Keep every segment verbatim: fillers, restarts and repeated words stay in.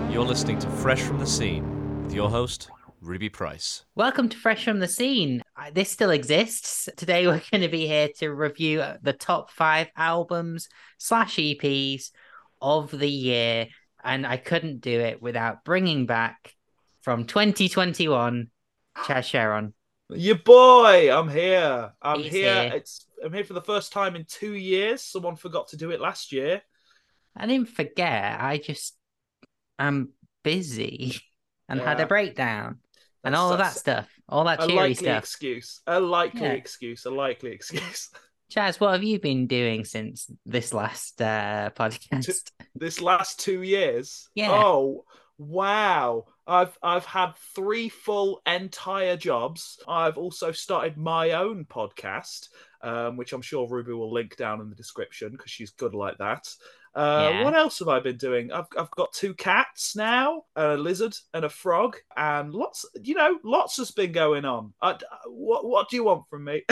You're listening to Fresh from the Scene with your host, Ruby Price. Welcome to Fresh from the Scene. Uh, This still exists. Today we're going to be here to review the top five albums slash E Ps of the year. And I couldn't do it without bringing back from twenty twenty-one, Chaz Sharon. Your boy, I'm here. I'm He's here. here. It's I'm here for the first time in two years. Someone forgot to do it last year. I didn't forget. I just, I'm busy and had a Yeah, breakdown and that's all of that that's stuff, all that a cheery likely stuff. excuse. A likely Yeah. excuse. A likely excuse. Chaz, what have you been doing since this last uh, podcast? This last two years. Yeah. Oh wow. I've I've had three full entire jobs. I've also started my own podcast, um, which I'm sure Ruby will link down in the description because she's good like that. Uh, Yeah. what else have I been doing? I've I've got two cats now, a lizard and a frog, and lots. You know, lots has been going on. I, what what do you want from me?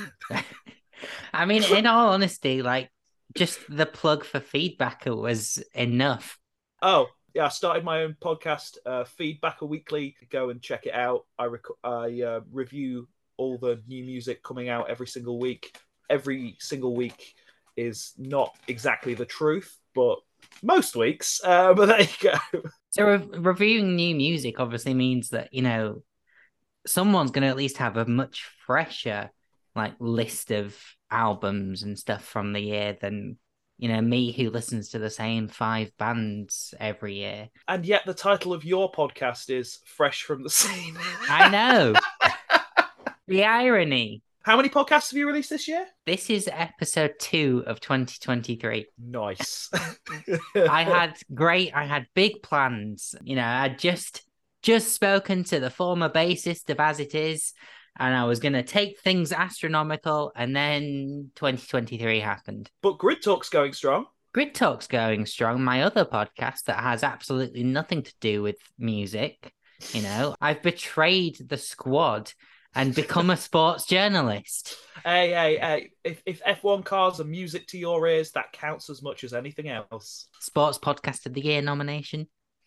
I mean, in all honesty, like just the plug for feedback was enough. Oh, yeah, I started my own podcast, uh, Feedback a Weekly. Go and check it out. I rec- I uh, review all the new music coming out every single week. Every single week is not exactly the truth, but most weeks. Uh, but there you go. So re- reviewing new music obviously means that, you know, someone's going to at least have a much fresher like list of albums and stuff from the year than, you know, me who listens to the same five bands every year. And yet the title of your podcast is Fresh from the Scene. I know. The irony. How many podcasts have you released this year? This is episode two of twenty twenty-three. Nice. I had great, I had big plans. You know, I just just spoken to the former bassist of As It Is, and I was going to take things astronomical, and then twenty twenty-three happened. But Grid Talk's going strong. Grid Talk's going strong, my other podcast that has absolutely nothing to do with music. You know, I've betrayed the squad and become a sports journalist. Hey, hey, hey. If, if F one cars are music to your ears, that counts as much as anything else. Sports Podcast of the Year nomination.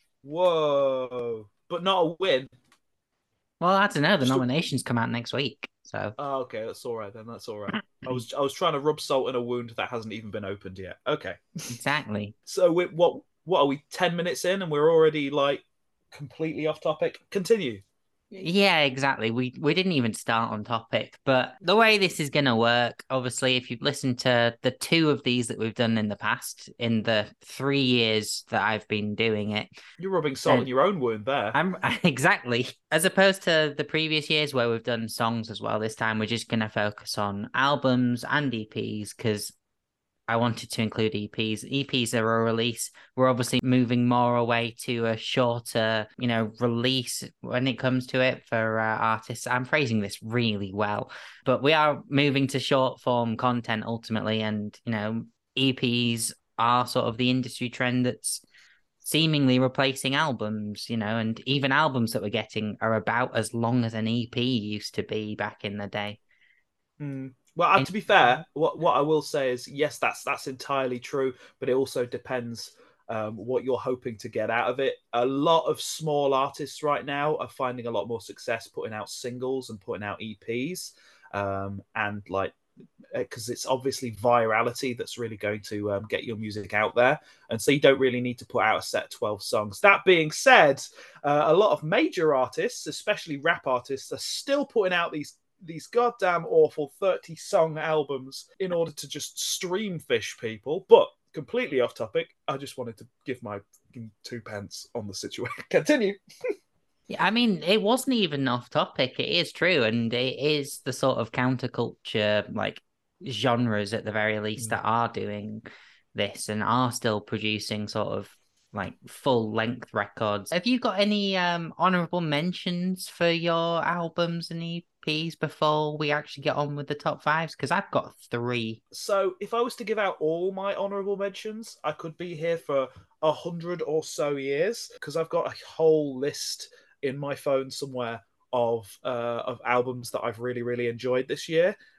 Whoa. But not a win. Well, I don't know. The Just a- nominations come out next week. So, Oh, okay, that's all right then. That's all right. I was I was trying to rub salt in a wound that hasn't even been opened yet. Okay. exactly. So we, what what are we ten minutes in and we're already like completely off topic? Continue. Yeah, exactly. We we didn't even start on topic, but the way this is going to work, obviously, if you've listened to the two of these that we've done in the past, in the three years that I've been doing it, You're rubbing salt Um, in your own wound there. I'm exactly as opposed to the previous years where we've done songs as well. This time we're just going to focus on albums and E Ps because I wanted to include E Ps. E Ps are a release. We're obviously moving more away to a shorter, you know, release when it comes to it for uh, artists. I'm phrasing this really well, but we are moving to short form content ultimately. And, you know, E Ps are sort of the industry trend that's seemingly replacing albums, you know, and even albums that we're getting are about as long as an E P used to be back in the day. Hmm. Well, uh, to be fair, what what I will say is yes, that's that's entirely true, but it also depends um, what you're hoping to get out of it. A lot of small artists right now are finding a lot more success putting out singles and putting out E Ps, um, and like because it's obviously virality that's really going to um, get your music out there, and so you don't really need to put out a set of twelve songs. That being said, uh, a lot of major artists, especially rap artists, are still putting out these these goddamn awful thirty song albums in order to just stream fish people. But completely off topic, I just wanted to give my two pence on the situation. Continue. Yeah, I mean, it wasn't even off topic. It is true, and it is the sort of counterculture like genres at the very least that are doing this and are still producing sort of like full length records. Have you got any um honorable mentions for your albums and E Ps before we actually get on with the top fives? Because I've got three. So if I was to give out all my honourable mentions, I could be here for a hundred or so years because I've got a whole list in my phone somewhere of uh, of albums that I've really really enjoyed this year.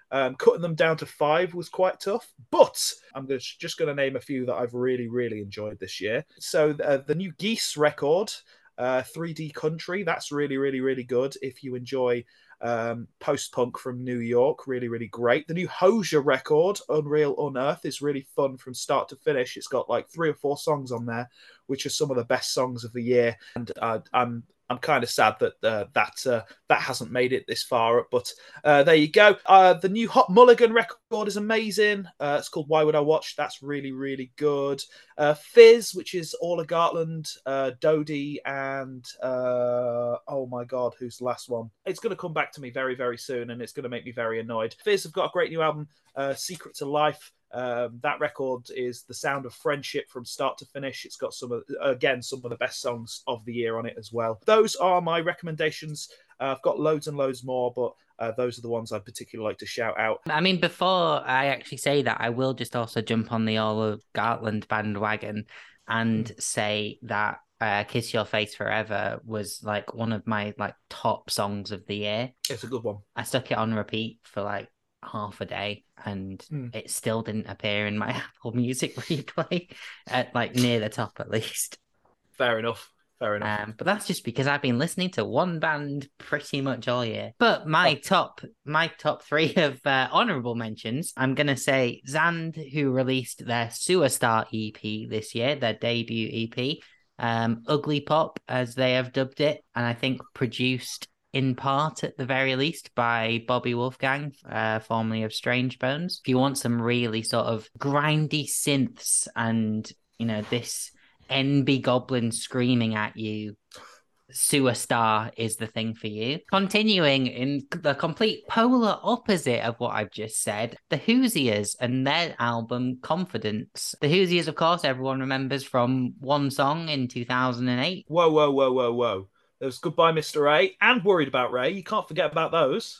Um, cutting them down to five was quite tough, but I'm gonna, just going to name a few that I've really, really enjoyed this year. So uh, the new Geese record, uh, three D Country, that's really, really, really good. If you enjoy um, post-punk from New York, really, really great. The new Hozier record, Unreal Unearth, is really fun from start to finish. It's got like three or four songs on there, which are some of the best songs of the year. And uh, I'm I'm kind of sad that uh, that uh, that hasn't made it this far, but uh, there you go. Uh, the new Hot Mulligan record is amazing. Uh, it's called Why Would I Watch? That's really, really good. Uh, Fizz, which is Orla Gartland, uh, Dodie, and uh, oh my God, who's the last one? It's going to come back to me very, very soon, and it's going to make me very annoyed. Fizz have got a great new album, uh, Secret to Life. Um, that record is the sound of friendship from start to finish. It's got some of, again, some of the best songs of the year on it as well. Those are my recommendations. Uh, I've got loads and loads more, but uh, those are the ones I'd particularly like to shout out. I mean, before I actually say that, I will just also jump on the Orla Gartland bandwagon and mm. say that uh, Kiss Your Face Forever was like one of my like top songs of the year. It's a good one. I stuck it on repeat for like half a day and mm. it still didn't appear in my Apple Music replay at like near the top at least. Fair enough. Fair enough. Um, but that's just because I've been listening to one band pretty much all year. But my oh. top my top three of uh, honourable mentions, I'm going to say Zand, who released their Sewer Star E P this year, their debut E P, um, Ugly Pop, as they have dubbed it, and I think produced in part, at the very least, by Bobby Wolfgang, uh, formerly of Strange Bones. If you want some really sort of grindy synths and, you know, this N B Goblin screaming at you, Sewer Star is the thing for you. Continuing in the complete polar opposite of what I've just said, the Hoosiers and their album Confidence. The Hoosiers, of course, everyone remembers from one song in two thousand eight. Whoa, whoa, whoa, whoa, whoa. There's Goodbye, Mister A, and Worried About Ray. You can't forget about those.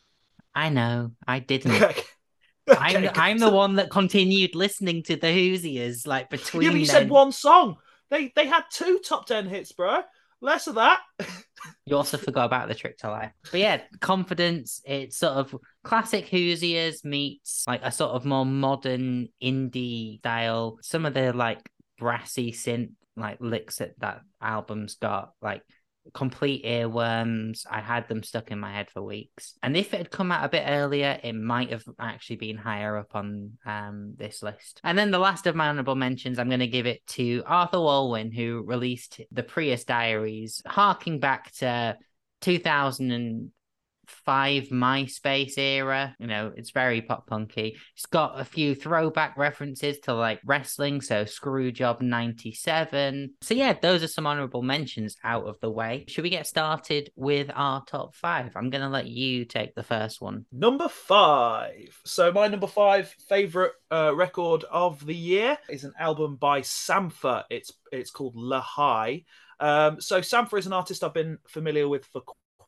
I know. I didn't. Okay. I'm, the, I'm the one that continued listening to the Hoosiers, like, between Yeah, but you then... said one song. They they had two top ten hits, bro. Less of that. You also forgot about The Trick to Life. But yeah, Confidence, it's sort of classic Hoosiers meets, like, a sort of more modern indie style. Some of the, like, brassy synth, like, licks that that album's got, like, complete earworms. I had them stuck in my head for weeks. And if it had come out a bit earlier, it might have actually been higher up on um, this list. And then the last of my honorable mentions, I'm going to give it to Arthur Walwyn, who released the Prius Diaries, harking back to two thousand five MySpace era. You know, it's very pop punky. It's got a few throwback references to like wrestling, so Screwjob ninety-seven. So yeah, those are some honorable mentions out of the way. Should we get started with our top five? I'm gonna let you take the first one. Number five. So my number five favorite uh, record of the year is an album by Sampha. It's it's called La High. Um, so Sampha is an artist I've been familiar with for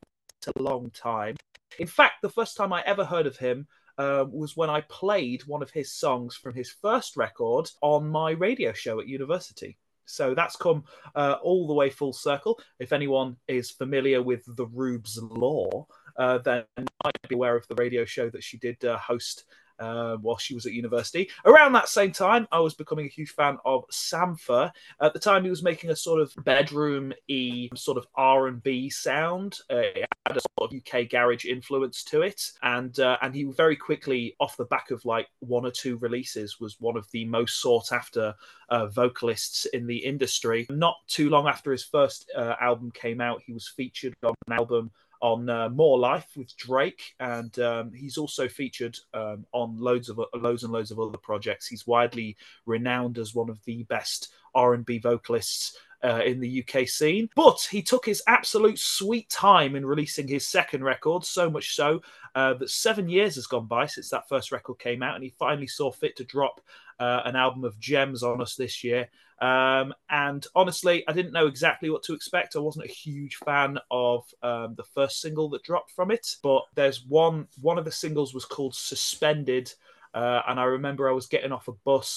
a long time. In fact, the first time I ever heard of him uh, was when I played one of his songs from his first record on my radio show at university. So that's come uh, all the way full circle. If anyone is familiar with the Rubes Law, uh, then might be aware of the radio show that she did uh, host Uh, while she was at university. Around that same time, I was becoming a huge fan of Sampha. At the time, he was making a sort of bedroom-y sort of R and B sound. Uh, it had a sort of U K garage influence to it, and uh, and he very quickly, off the back of like one or two releases, was one of the most sought-after uh, vocalists in the industry. Not too long after his first uh, album came out, he was featured on an album on uh, More Life with Drake, and um, he's also featured um, on loads of loads and loads of other projects. He's widely renowned as one of the best R and B vocalists uh, in the U K scene. But he took his absolute sweet time in releasing his second record, so much so uh, that seven years has gone by since that first record came out, and he finally saw fit to drop uh, an album of gems on us this year. Um, and honestly, I didn't know exactly what to expect. I wasn't a huge fan of um, the first single that dropped from it, but there's one, one of the singles was called Suspended. Uh, and I remember I was getting off a bus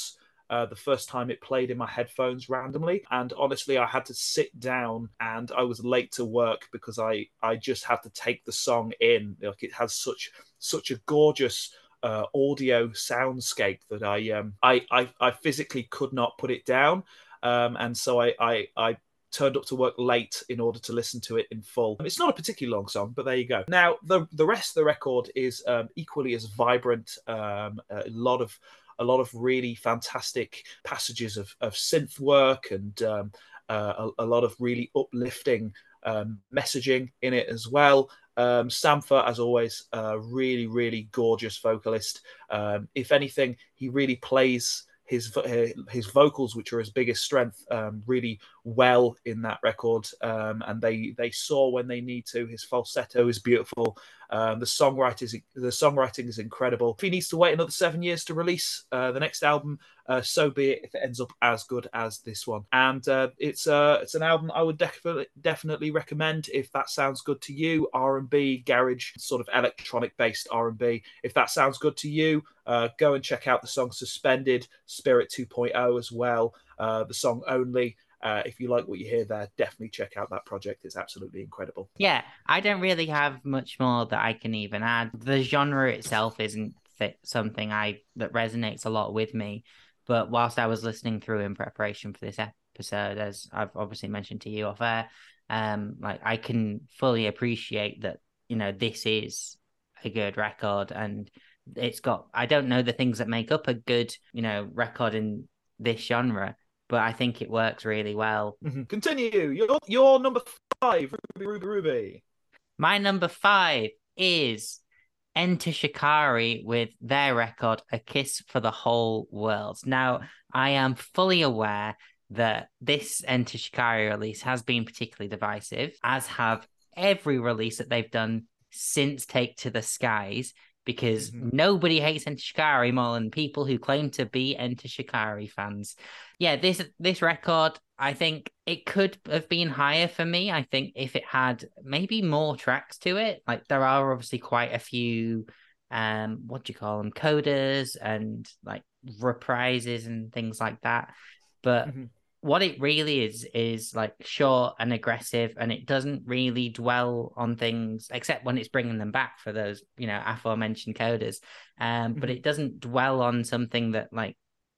uh, the first time it played in my headphones randomly. And honestly, I had to sit down and I was late to work because I, I just had to take the song in. Like, it has such such a gorgeous uh, audio soundscape that I, um, I, I I physically could not put it down. Um, and so I, I, I turned up to work late in order to listen to it in full. It's not a particularly long song, but there you go. Now, the the rest of the record is um, equally as vibrant. Um, a lot of a lot of really fantastic passages of, of synth work and um, uh, a, a lot of really uplifting um, messaging in it as well. Um, Sampha, as always, a really, really gorgeous vocalist. Um, if anything, he really plays his his vocals, which are his biggest strength, um, really well in that record, um, and they they soar when they need to. His falsetto is beautiful. Um, the songwriting is the songwriting is incredible. If he needs to wait another seven years to release uh, the next album, uh, so be it. If it ends up as good as this one, and uh, it's uh, it's an album I would definitely definitely recommend if that sounds good to you. R and B, garage, sort of electronic based R and B. If that sounds good to you, uh, go and check out the song "Suspended," Spirit two point oh as well. Uh, the song "Only." Uh, if you like what you hear there, definitely check out that project. It's absolutely incredible. Yeah, I don't really have much more that I can even add. The genre itself isn't fit something I that resonates a lot with me. But whilst I was listening through in preparation for this episode, as I've obviously mentioned to you off air, um, like I can fully appreciate that, you know, this is a good record, and it's got, I don't know the things that make up a good, you know, record in this genre, but I think it works really well. Mm-hmm. Continue. Your your number five, Ruby, Ruby, Ruby. My number five is Enter Shikari with their record, A Kiss for the Whole World. Now, I am fully aware that this Enter Shikari release has been particularly divisive, as have every release that they've done since Take to the Skies, because mm-hmm. nobody hates Enter Shikari more than people who claim to be Enter Shikari fans. Yeah, this this record, I think it could have been higher for me. I think if it had maybe more tracks to it, like there are obviously quite a few, um, what do you call them, coders and like reprises and things like that. But mm-hmm. what it really is, is like short and aggressive, and it doesn't really dwell on things except when it's bringing them back for those, you know, aforementioned coders. Um, mm-hmm. But it doesn't dwell on something that, like,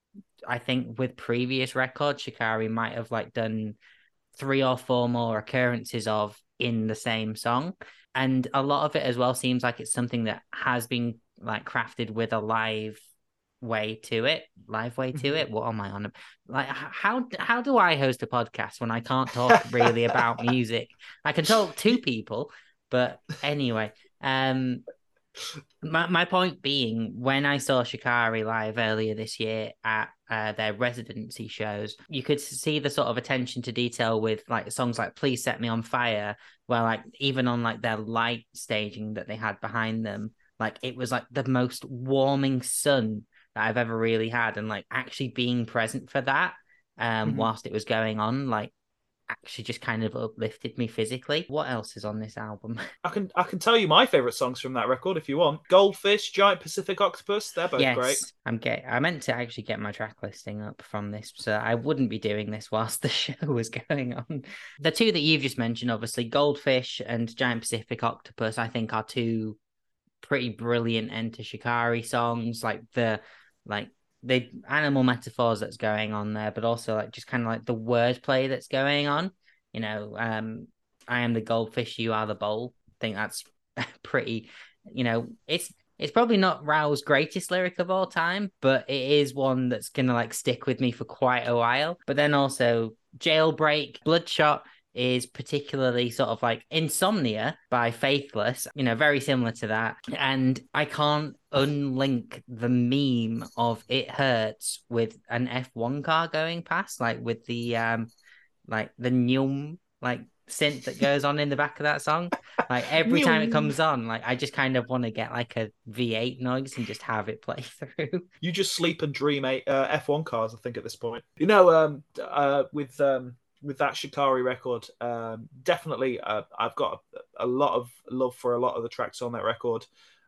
I think with previous records, Shikari might have like done three or four more occurrences of in the same song. And a lot of it as well seems like it's something that has been like crafted with a live way to it, live way to it. What am I on? Like, how how do I host a podcast when I can't talk really about music? I can talk to people, but anyway, um, my my point being, when I saw Shikari live earlier this year at uh, their residency shows, you could see the sort of attention to detail with like songs like "Please Set Me on Fire," where like even on like their light staging that they had behind them, like it was like the most warming sun that I've ever really had, and like actually being present for that um mm-hmm. whilst it was going on, like actually just kind of uplifted me physically. What else is on this album? I can I can tell you my favorite songs from that record if you want. Goldfish, Giant Pacific Octopus, they're both yes, great. I'm get I meant to actually get my track listing up from this, so I wouldn't be doing this whilst the show was going on. The two that you've just mentioned, obviously Goldfish and Giant Pacific Octopus, I think are two pretty brilliant Enter Shikari songs. Like the like the animal metaphors that's going on there, but also like just kind of like the wordplay that's going on. You know, um, I am the goldfish, you are the bowl. I think that's pretty, you know, it's it's probably not Rao's greatest lyric of all time, but it is one that's gonna like stick with me for quite a while. But then also Jailbreak, Bloodshot is particularly sort of like Insomnia by Faithless, you know, very similar to that. And I can't unlink the meme of It Hurts with an F one car going past, like with the um like the Nyum like synth that goes on in the back of that song. Like every time it comes on, like I just kind of want to get like a V eight noise and just have it play through. You just sleep and dream uh, F one cars, I think, at this point. You know, um uh with um with that Shikari record, um, definitely uh, I've got a, a lot of love for a lot of the tracks on that record.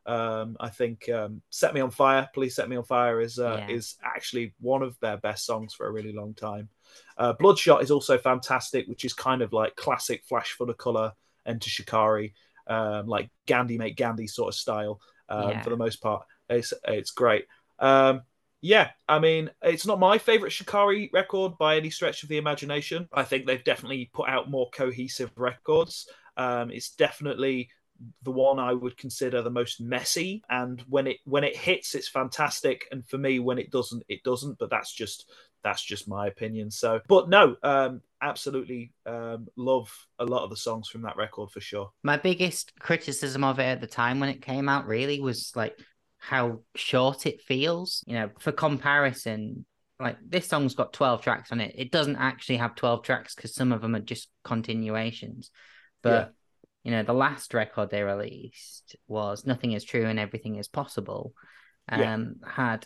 Um, I think um, "Set Me on Fire," "Please Set Me on Fire" is uh, Yeah. is actually one of their best songs for a really long time. Uh, "Bloodshot" is also fantastic, which is kind of like classic Flash Full of Color, Enter Shikari, um, like Gandhi Make Gandhi sort of style. Um, Yeah. For the most part, it's it's great. Um, yeah, I mean, it's not my favorite Shikari record by any stretch of the imagination. I think they've definitely put out more cohesive records. Um, it's definitely the one I would consider the most messy, and when it when it hits, it's fantastic. And for me, when it doesn't, it doesn't. But that's just that's just my opinion. So, but no, um, absolutely um, love a lot of the songs from that record for sure. My biggest criticism of it at the time when it came out really was like how short it feels. You know, for comparison, like this song's got twelve tracks on it. It doesn't actually have twelve tracks because some of them are just continuations. But Yeah. you know, the last record they released was Nothing Is True and Everything Is Possible. Um, yeah. Had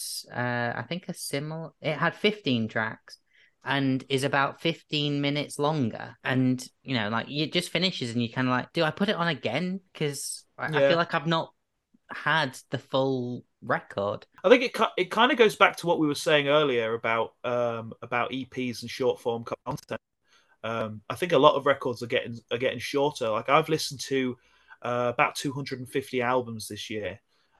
uh, I think a similar. It had fifteen tracks and is about fifteen minutes longer. And you know, like it just finishes, and you kind of like, do I put it on again? Because I, yeah. I feel like I've not had the full record. I think it it kind of goes back to what we were saying earlier about um about E Ps and short form content. Um, I think a lot of records are getting are getting shorter. Like I've listened to uh, about two hundred fifty albums this year,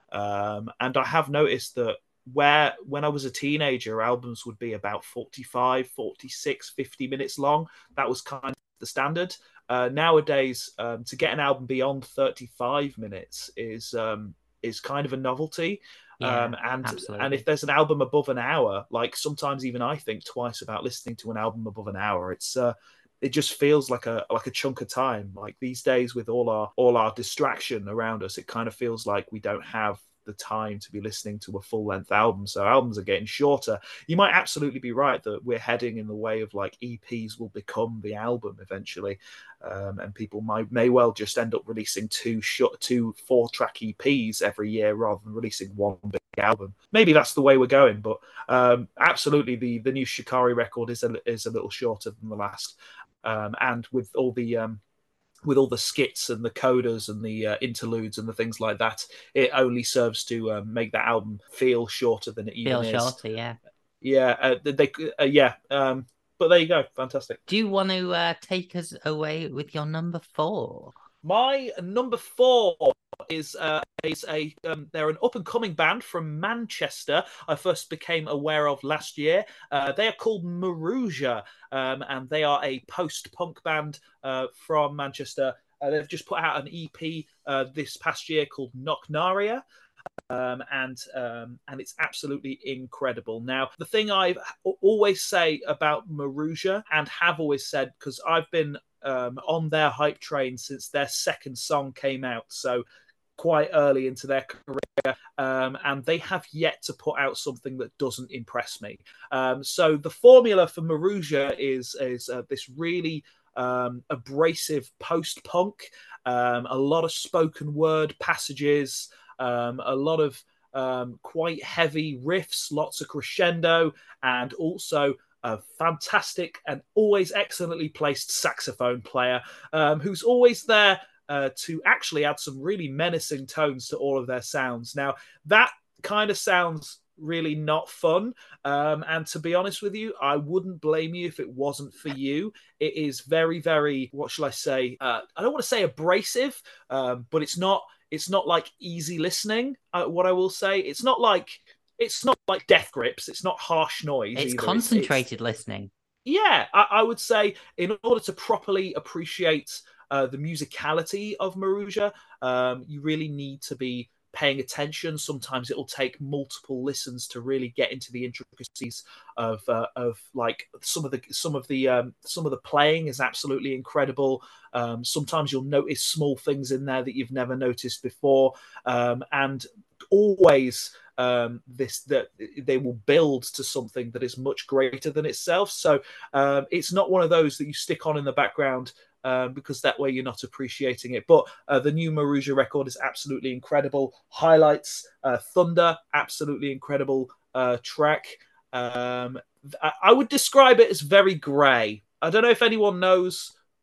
um, and I have noticed that where when I was a teenager, albums would be about forty-five, forty-six, fifty minutes long. That was kind of the standard. Uh, nowadays, um, to get an album beyond thirty-five minutes is um, is kind of a novelty. Yeah, um, and absolutely. and if there's an album above an hour, like sometimes even I think twice about listening to an album above an hour. It's uh, it just feels like a like a chunk of time. Like these days, with all our all our distraction around us, it kind of feels like we don't have the time to be listening to a full length album. So albums are getting shorter. You might absolutely be right that we're heading in the way of like E Ps will become the album eventually, um, and people might may well just end up releasing two short, two four track E Ps every year rather than releasing one big album. Maybe that's the way we're going, but um, absolutely the the new Shikari record is a is a little shorter than the last, um, and with all the um, with all the skits and the codas and the uh, interludes and the things like that, it only serves to um, make that album feel shorter than it even feel is. shorter, yeah. Yeah, uh, they, uh, yeah. Um, but there you go, fantastic. Do you want to uh, take us away with your number four? My number four is uh, is a um, they're an up and coming band from Manchester. I first became aware of last year. Uh, they are called Maruja, um, and they are a post punk band uh, from Manchester. Uh, they've just put out an E P uh, this past year called Knocknaria. Um, and um, and it's absolutely incredible. Now, the thing I always say about Maruja, and have always said, because I've been um, on their hype train since their second song came out, so quite early into their career, um, and they have yet to put out something that doesn't impress me. Um, so the formula for Maruja is is uh, this really um, abrasive post-punk, um, a lot of spoken word passages. Um, a lot of um, quite heavy riffs, lots of crescendo, and also a fantastic and always excellently placed saxophone player um, who's always there uh, to actually add some really menacing tones to all of their sounds. Now, that kind of sounds really not fun. Um, and to be honest with you, I wouldn't blame you if it wasn't for you. It is very, very, what shall I say? Uh, I don't want to say abrasive, um, but it's not It's not like easy listening. Uh, what I will say, it's not like it's not like Death Grips. It's not harsh noise. It's either. concentrated it's, it's, listening. Yeah, I, I would say in order to properly appreciate uh, the musicality of Maruja, um, you really need to be paying attention. Sometimes it will take multiple listens to really get into the intricacies of uh, of like some of the some of the um, some of the playing is absolutely incredible. Um, sometimes you'll notice small things in there that you've never noticed before, um, and always um, this that they will build to something that is much greater than itself. So um, it's not one of those that you stick on in the background. Um, because that way you're not appreciating it. But uh, the new Maruja record is absolutely incredible. Highlights, uh, Thunder, absolutely incredible uh, track. Um, I, I would describe it as very grey. I don't know if anyone knows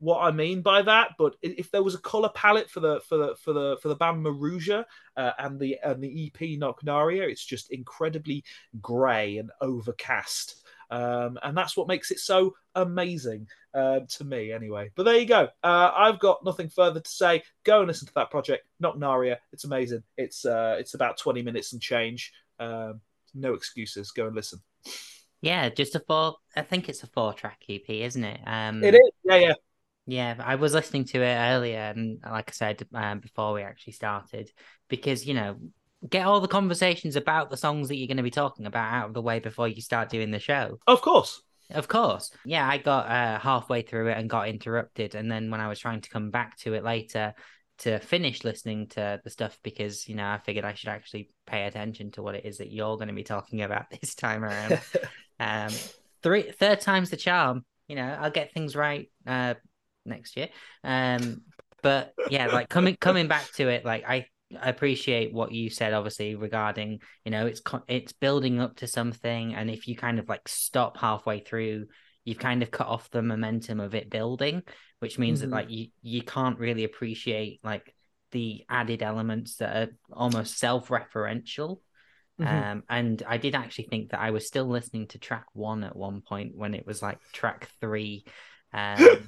what I mean by that, but if there was a color palette for the for the for the for the band Maruja uh, and the and the E P Nocnaria, it's just incredibly grey and overcast. Um, and that's what makes it so amazing uh, to me, anyway. But there you go. Uh, I've got nothing further to say. Go and listen to that project, Nocnaria. It's amazing. It's uh, it's about twenty minutes and change. Um, no excuses. Go and listen. Yeah, just a four. I think it's a four-track E P, isn't it? Um, it is. Yeah, yeah. Yeah, I was listening to it earlier, and like I said um, before we actually started, because you know, get all the conversations about the songs that you're going to be talking about out of the way before you start doing the show. Of course. Of course. Yeah, I got uh, halfway through it and got interrupted. And then when I was trying to come back to it later to finish listening to the stuff, because, you know, I figured I should actually pay attention to what it is that you're going to be talking about this time around. um, three, third time's the charm. You know, I'll get things right uh, next year. Um, but yeah, like coming coming back to it, like I I appreciate what you said, obviously, regarding, you know, it's it's building up to something. And if you kind of like stop halfway through, you've kind of cut off the momentum of it building, which means mm-hmm. that like you, you can't really appreciate like the added elements that are almost self-referential. Mm-hmm. Um, and I did actually think that I was still listening to track one at one point when it was like track three. Um,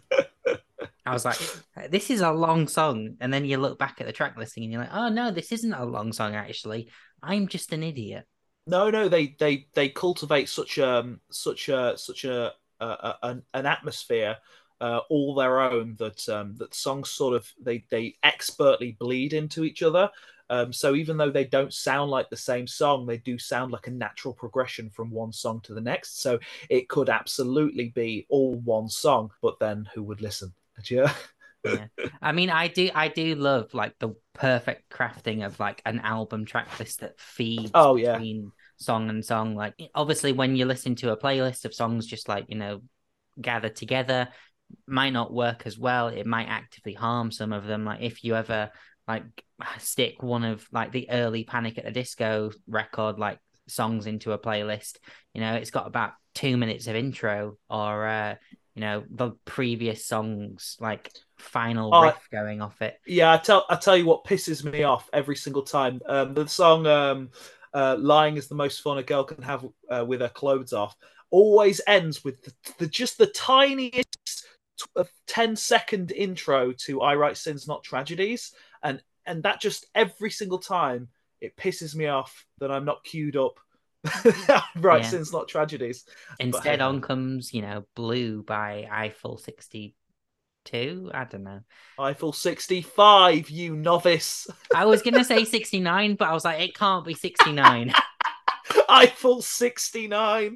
I was like, this is a long song. And then you look back at the track listing and you're like, oh, no, this isn't a long song, actually. I'm just an idiot. No, no, they they they cultivate such um such a such a, a, a an, an atmosphere uh, all their own that um that songs sort of they they expertly bleed into each other. Um, so even though they don't sound like the same song, they do sound like a natural progression from one song to the next. So it could absolutely be all one song, but then who would listen? Yeah. Yeah. I mean, I do I do love like the perfect crafting of like an album track list that feeds oh, yeah. between song and song. Like obviously when you listen to a playlist of songs just like, you know, gathered together, might not work as well. It might actively harm some of them. Like if you ever like stick one of like the early Panic at the Disco record like songs into a playlist, you know, it's got about two minutes of intro or uh you know, the previous songs, like final oh, riff going off it. Yeah, I tell I tell you what pisses me off every single time. Um, the song um, uh, "Lying is the most fun a girl can have uh, with her clothes off" always ends with the, the just the tiniest ten second intro to "I Write Sins Not Tragedies," and and that just every single time it pisses me off that I'm not queued up. right, yeah. Sins Not Tragedies. Instead, but, on comes, you know, Blue by Eiffel sixty-two. I don't know. Eiffel sixty-five, you novice. I was going to say sixty-nine, but I was like, it can't be sixty-nine. Eiffel sixty-nine.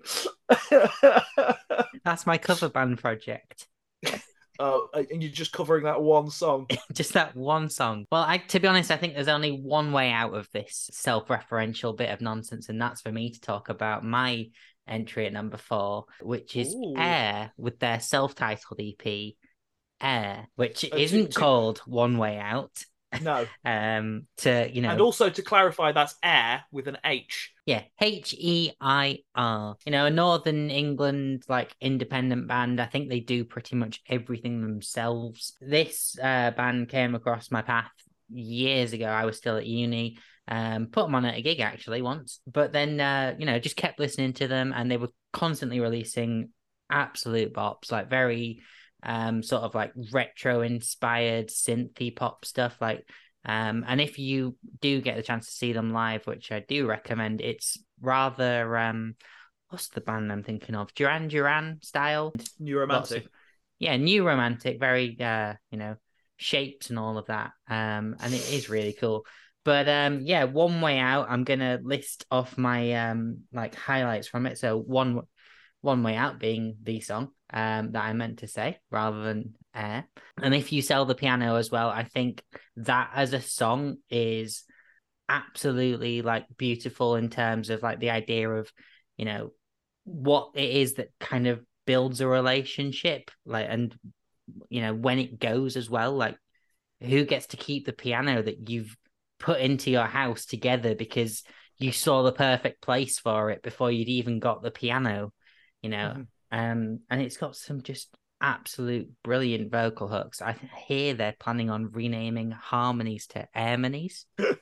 That's my cover band project. Oh, and you're just covering that one song. Just that one song. Well, I, to be honest, I think there's only one way out of this self-referential bit of nonsense, and that's for me to talk about my entry at number four, which is Ooh. Air with their self-titled E P, Air, which uh, isn't to, to... called One Way Out. No. um, to, you know. And also to clarify, that's Air with an H. Yeah, H E I R. You know, a Northern England, like, independent band. I think they do pretty much everything themselves. This uh, band came across my path years ago. I was still at uni. Um, put them on at a gig, actually, once. But then, uh, you know, just kept listening to them, and they were constantly releasing absolute bops, like, very... um sort of like retro inspired synthy pop stuff, like um and if you do get the chance to see them live, which I do recommend, it's rather um what's the band I'm thinking of, Duran Duran style, New Romantic. Of, yeah New Romantic, very uh you know shapes and all of that, um and it is really cool. But um yeah One Way Out, I'm gonna list off my um like highlights from it. So one One Way Out being the song um, that I meant to say rather than Air. And If You Sell the Piano as well, I think that as a song is absolutely like beautiful in terms of like the idea of, you know, what it is that kind of builds a relationship, like, and, you know, when it goes as well, like who gets to keep the piano that you've put into your house together because you saw the perfect place for it before you'd even got the piano. You know, mm-hmm. um, and it's got some just absolute brilliant vocal hooks. I hear they're planning on renaming harmonies to harmonies.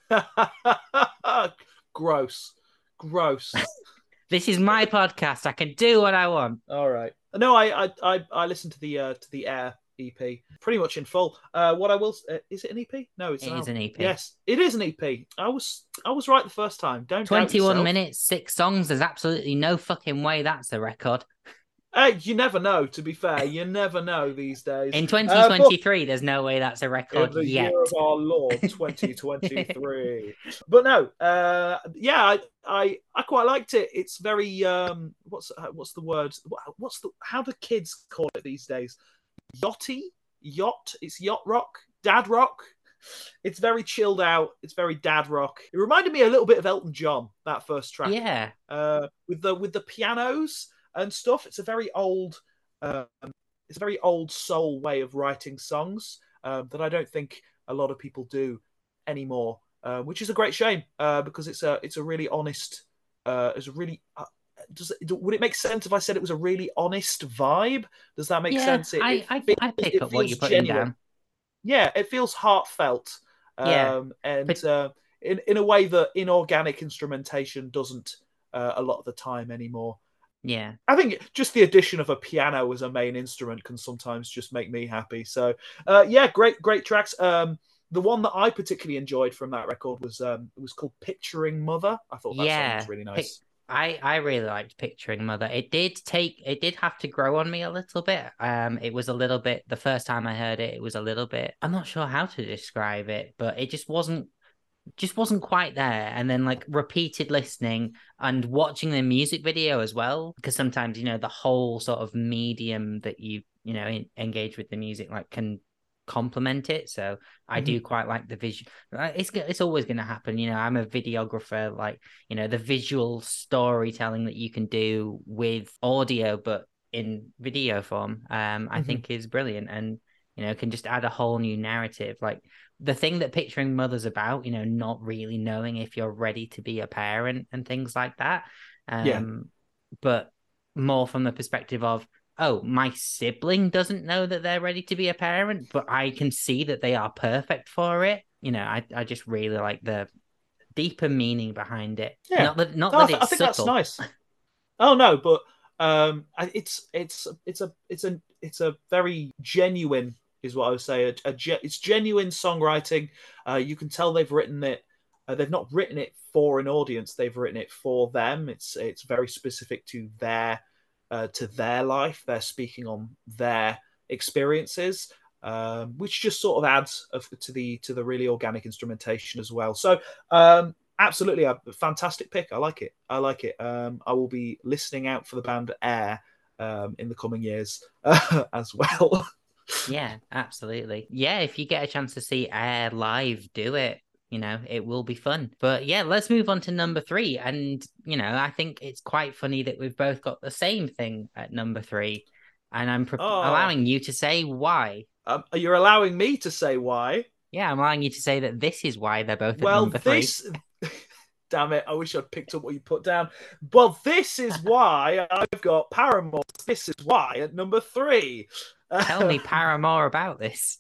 Gross. Gross. This is my podcast. I can do what I want. All right. No, I I I, I listened to the uh, to the Air E P pretty much in full. Uh, what I will uh, is it an E P? No, it's It an is album. an E P. Yes, it is an E P. I was I was right the first time. Don't twenty-one doubt minutes, six songs. There's absolutely no fucking way that's a record. Hey, you never know. To be fair, you never know these days. In twenty twenty-three, uh, there's no way that's a record in the yet. year of our Lord, twenty twenty-three. But no, uh, yeah, I, I I quite liked it. It's very um, what's what's the word? What's the how do kids call it these days? Yachty, yacht. It's yacht rock, dad rock. It's very chilled out. It's very dad rock. It reminded me a little bit of Elton John, that first track. Yeah. Uh, with the with the pianos and stuff. It's a very old, um, it's a very old soul way of writing songs um, that I don't think a lot of people do anymore, uh, which is a great shame uh, because it's a it's a really honest, uh, it's a really. Uh, does it, would it make sense if I said it was a really honest vibe? Does that make yeah, sense? It, I, it I, feels, I pick up what you're putting genuine. down. Yeah, it feels heartfelt. Um, yeah, and but... uh, in in a way that inorganic instrumentation doesn't uh, a lot of the time anymore. Yeah, I think just the addition of a piano as a main instrument can sometimes just make me happy. So, uh, yeah, great, great tracks. Um, the one that I particularly enjoyed from that record was um, it was called "Picturing Mother." I thought that yeah, song was really nice. I I really liked "Picturing Mother." It did take, it did have to grow on me a little bit. Um, it was a little bit. The first time I heard it, it was a little bit. I'm not sure how to describe it, but it just wasn't. just wasn't quite there. And then like repeated listening and watching the music video as well, because sometimes, you know, the whole sort of medium that you, you know, in, engage with the music, like can complement it. So I mm-hmm. do quite like the visual. It's, it's always going to happen. You know, I'm a videographer, like, you know, the visual storytelling that you can do with audio, but in video form, um, I mm-hmm. think is brilliant. And, you know, can just add a whole new narrative. Like, the thing that Picturing Mother's about, you know, not really knowing if you're ready to be a parent and things like that. Um, yeah. But more from the perspective of, oh, my sibling doesn't know that they're ready to be a parent, but I can see that they are perfect for it. You know, I, I just really like the deeper meaning behind it. Yeah. Not that, not no, that I, th- it's I think subtle. That's nice. Oh, no, but um, it's, it's, it's a, it's a, it's a very genuine is what I would say. A, a ge- it's genuine songwriting. Uh, you can tell they've written it. Uh, they've not written it for an audience. They've written it for them. It's it's very specific to their uh, to their life. They're speaking on their experiences, um, which just sort of adds to the to the really organic instrumentation as well. So um, absolutely a fantastic pick. I like it. I like it. Um, I will be listening out for the band Air um, in the coming years uh, as well. Yeah, absolutely. Yeah, if you get a chance to see Air live, do it. You know, it will be fun. But yeah, let's move on to number three. And, you know, I think it's quite funny that we've both got the same thing at number three. And I'm pre- oh. allowing you to say why. Um, you're allowing me to say why? Yeah, I'm allowing you to say that this is why they're both well, at number this... three. Damn it, I wish I'd picked up what you put down. Well, this is why I've got Paramore. This is why at number three. Tell me Paramore about this.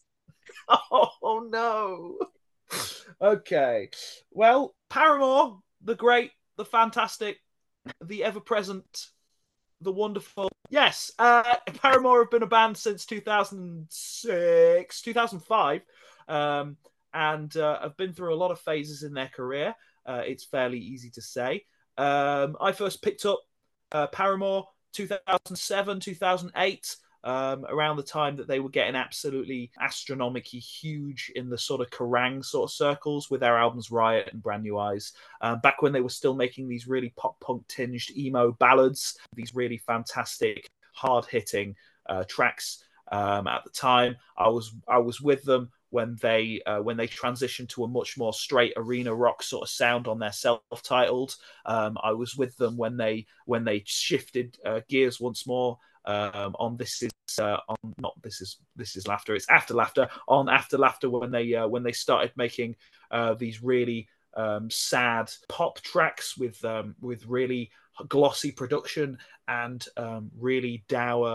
Oh, no. Okay. Well, Paramore, the great, the fantastic, the ever-present, the wonderful. Yes, uh, Paramore have been a band since two thousand six, two thousand five, um, and uh, have been through a lot of phases in their career. Uh, it's fairly easy to say. Um, I first picked up uh, Paramore two thousand seven, two thousand eight, um, around the time that they were getting absolutely astronomically huge in the sort of Kerrang sort of circles with their albums Riot and Brand New Eyes. Um, back when they were still making these really pop-punk tinged emo ballads, these really fantastic, hard-hitting uh, tracks. Um, at the time, I was I was with them when they uh, when they transitioned to a much more straight arena rock sort of sound on their self-titled. Um, I was with them when they when they shifted uh, gears once more um, on this is uh, on not this is this is laughter. It's After Laughter on After Laughter when they uh, when they started making uh, these really um, sad pop tracks with um, with really glossy production and um, really dour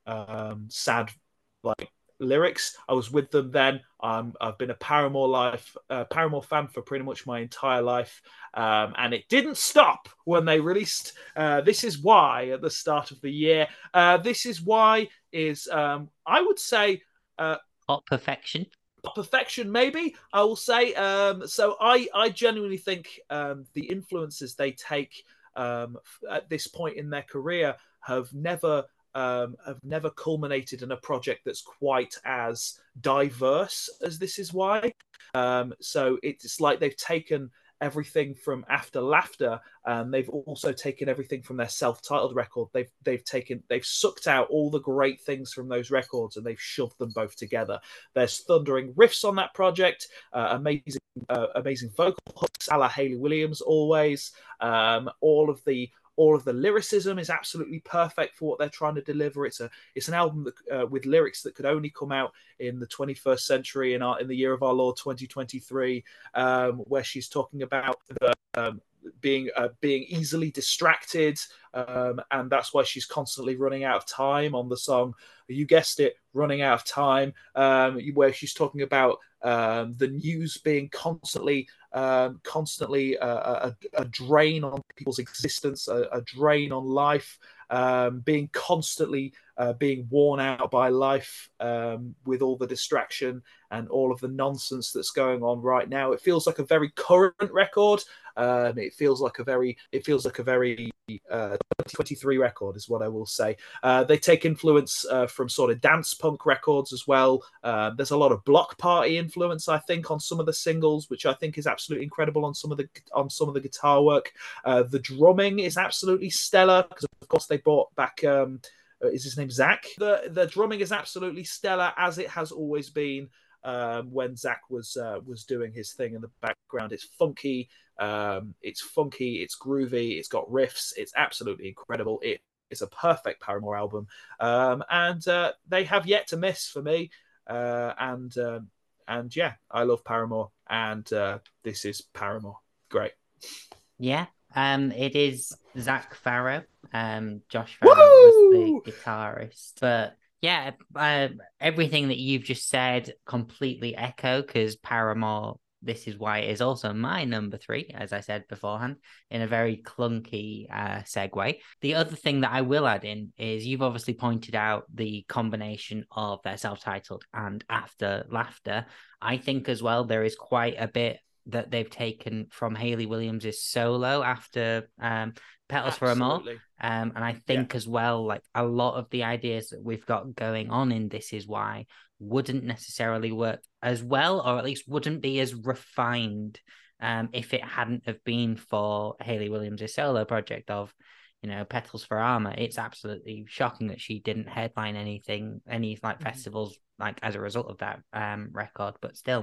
um, sad like lyrics. I was with them then. Um, I've been a Paramore life uh, Paramore fan for pretty much my entire life, um, and it didn't stop when they released uh, This Is Why at the start of the year. Uh, This Is Why is, um, I would say, uh, Pop perfection. Perfection, maybe I will say. Um, so I, I genuinely think um, the influences they take um, at this point in their career have never um, have never culminated in a project that's quite as diverse as This Is Why. Um, so it's like they've taken everything from After Laughter, and they've also taken everything from their self-titled record. They've they've taken they've sucked out all the great things from those records, and they've shoved them both together. There's thundering riffs on that project, uh, amazing uh, amazing vocal hooks, a la Hayley Williams always. Um, all of the all of the lyricism is absolutely perfect for what they're trying to deliver. It's a it's an album that, uh, with lyrics that could only come out in the twenty-first century, in our in the year of our Lord twenty twenty-three, um, where she's talking about the um, being uh, being easily distracted, um, and that's why she's constantly running out of time on the song. You guessed it, running out of time, um, where she's talking about um, the news being constantly um, constantly uh, a, a drain on people's existence, a, a drain on life, um, being constantly uh, being worn out by life, um, with all the distraction and all of the nonsense that's going on right now. It feels like a very current record. Um, it feels like a very, it feels like a very uh, twenty twenty-three record, is what I will say. Uh, they take influence uh, from sort of dance punk records as well. Uh, there's a lot of Block Party influence, I think, on some of the singles, which I think is absolutely incredible on some of the on some of the guitar work. Uh, the drumming is absolutely stellar because, of course, they brought back. Um, is his name Zach? The the drumming is absolutely stellar, as it has always been. Um, when Zach was uh, was doing his thing in the background, it's funky. Um, it's funky, it's groovy, it's got riffs, it's absolutely incredible. It is a perfect Paramore album, um, and uh, they have yet to miss for me. Uh, and um, and yeah, I love Paramore, and uh, this is Paramore. Great. Yeah, um, it is Zach Farrow. Um, Josh Farrow was the guitarist, but yeah, uh, everything that you've just said completely echo, because Paramore, This Is Why, is also my number three, as I said beforehand, in a very clunky uh, segue. The other thing that I will add in is you've obviously pointed out the combination of their self-titled and After Laughter. I think as well there is quite a bit that they've taken from Hayley Williams' solo after um, Petals for a More. Um, and I think yeah. as well, like a lot of the ideas that we've got going on in This Is Why wouldn't necessarily work as well, or at least wouldn't be as refined um, if it hadn't have been for Hayley Williams' solo project of, you know, Petals for Armor. It's absolutely shocking that she didn't headline anything, any like mm-hmm. festivals, like as a result of that um, record, but still.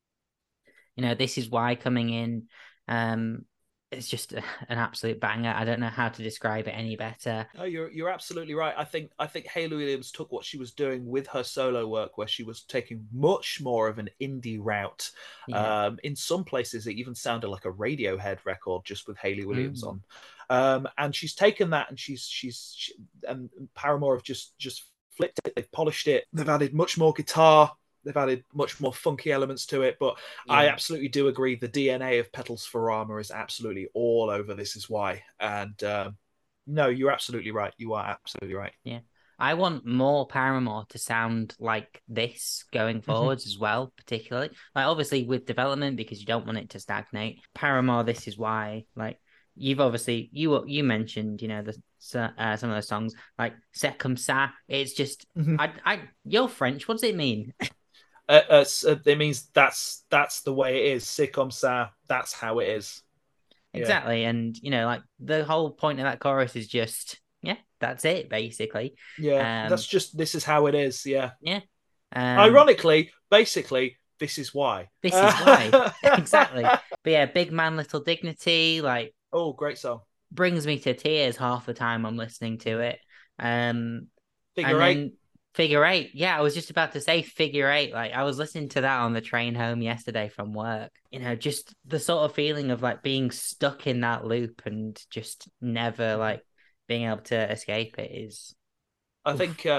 You know, This Is Why coming in, um, it's just an absolute banger. I don't know how to describe it any better. No, you're you're absolutely right. I think I think Hayley Williams took what she was doing with her solo work, where she was taking much more of an indie route. Yeah. Um, in some places, it even sounded like a Radiohead record just with Hayley Williams mm. on. Um, and she's taken that, and she's she's she, and Paramore have just just flipped it. They've polished it. They've added much more guitar. They've added much more funky elements to it, but yeah. I absolutely do agree. The D N A of Petals for Armor is absolutely all over This Is Why. And um, no, you're absolutely right. You are absolutely right. Yeah. I want more Paramore to sound like this going forwards mm-hmm. as well, particularly. Like, obviously, with development, because you don't want it to stagnate. Paramore, This Is Why, like, you've obviously, you you mentioned, you know, the uh, some of those songs, like C'est Comme Ça. It's just, mm-hmm. I, I, you're French. What does it mean? Uh, uh, it means that's that's the way it is. C'est comme ça. That's how it is. Exactly, yeah. And you know, like the whole point of that chorus is just, yeah, that's it, basically. Yeah, um, that's just this is how it is. Yeah, yeah. Um, Ironically, basically, this is why. This is why. Exactly. But yeah, Big Man, Little Dignity, like oh, great song. Brings me to tears half the time I'm listening to it. Um, Figure eight. Then, Figure Eight. Yeah, I was just about to say Figure Eight. Like, I was listening to that on the train home yesterday from work. You know, just the sort of feeling of like being stuck in that loop and just never like being able to escape it is. I oof. think um,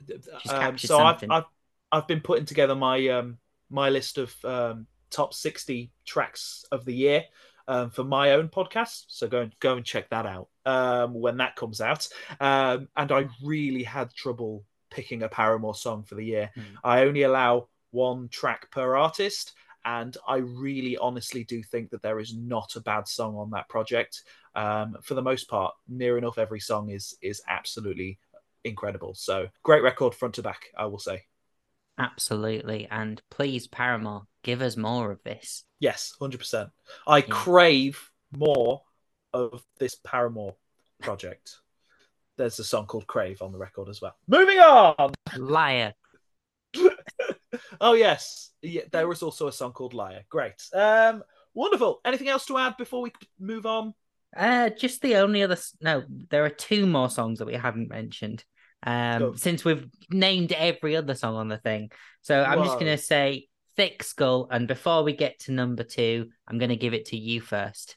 She's Um, captured so I've, something. I've I've been putting together my um, my list of um, top sixty tracks of the year um, for my own podcast. So go and go and check that out um, when that comes out. Um, and I really had trouble picking a Paramore song for the year. Mm. I only allow one track per artist, and I really honestly do think that there is not a bad song on that project. Um, for the most part, near enough every song is is absolutely incredible. So great record front to back, I will say. Absolutely. And please, Paramore, give us more of this. Yes, one hundred percent. I Yeah. crave more of this Paramore project. There's a song called Crave on the record as well. Moving on! Liar. Oh, yes. Yeah, there was also a song called Liar. Great. Um, wonderful. Anything else to add before we move on? Uh, just the only other... No, there are two more songs that we haven't mentioned. Um, Go. since we've named every other song on the thing. So I'm just Whoa. going to say Thick Skull. And before we get to number two, I'm going to give it to you first.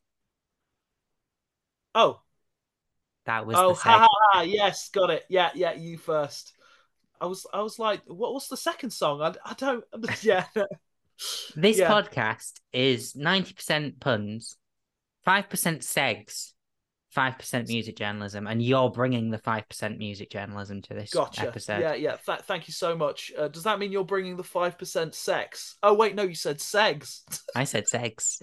Oh. That was Oh, the ha, ha, seg. ha. Yes, got it. Yeah, yeah, you first. I was I was like, what was the second song? I, I don't... Yeah. This yeah. podcast is ninety percent puns, five percent segs, five percent music journalism, and you're bringing the five percent music journalism to this Gotcha. episode. Yeah, yeah. Th- thank you so much. Uh, does that mean you're bringing the five percent sex? Oh, wait, no, you said segs. I said segs.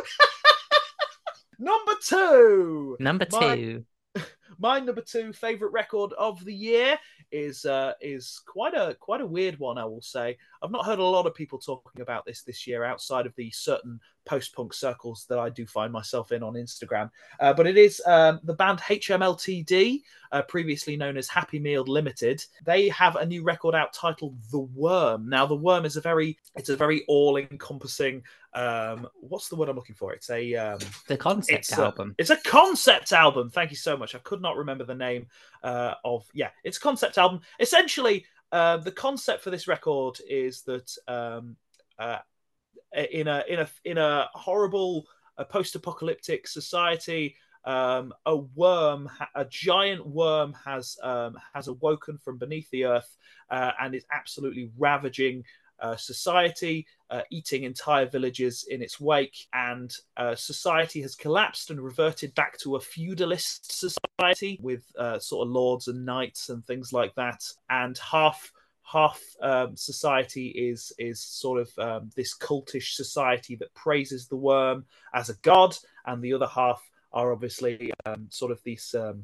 Number two. Number My, two. my number two favorite record of the year is uh, is quite a quite a weird one, I will say. I've not heard a lot of people talking about this this year outside of the certain post-punk circles that I do find myself in on Instagram. Uh, but it is um, the band H M L T D, uh, previously known as Happy Meal Limited. They have a new record out titled The Worm. Now, The Worm is a very it's a very all-encompassing. Um, what's the word I'm looking for? It's a um, The concept it's a, album. it's a concept album. Thank you so much. I could not remember the name uh, of yeah. It's a concept album. Essentially, uh, the concept for this record is that um, uh, in a in a in a horrible uh, post-apocalyptic society, um, a worm, a giant worm, has um, has awoken from beneath the earth uh, and is absolutely ravaging uh, society, uh, eating entire villages in its wake. And uh, society has collapsed and reverted back to a feudalist society with uh, sort of lords and knights and things like that. And half half um, society is is sort of um, this cultish society that praises the worm as a god, and the other half are obviously um, sort of this um,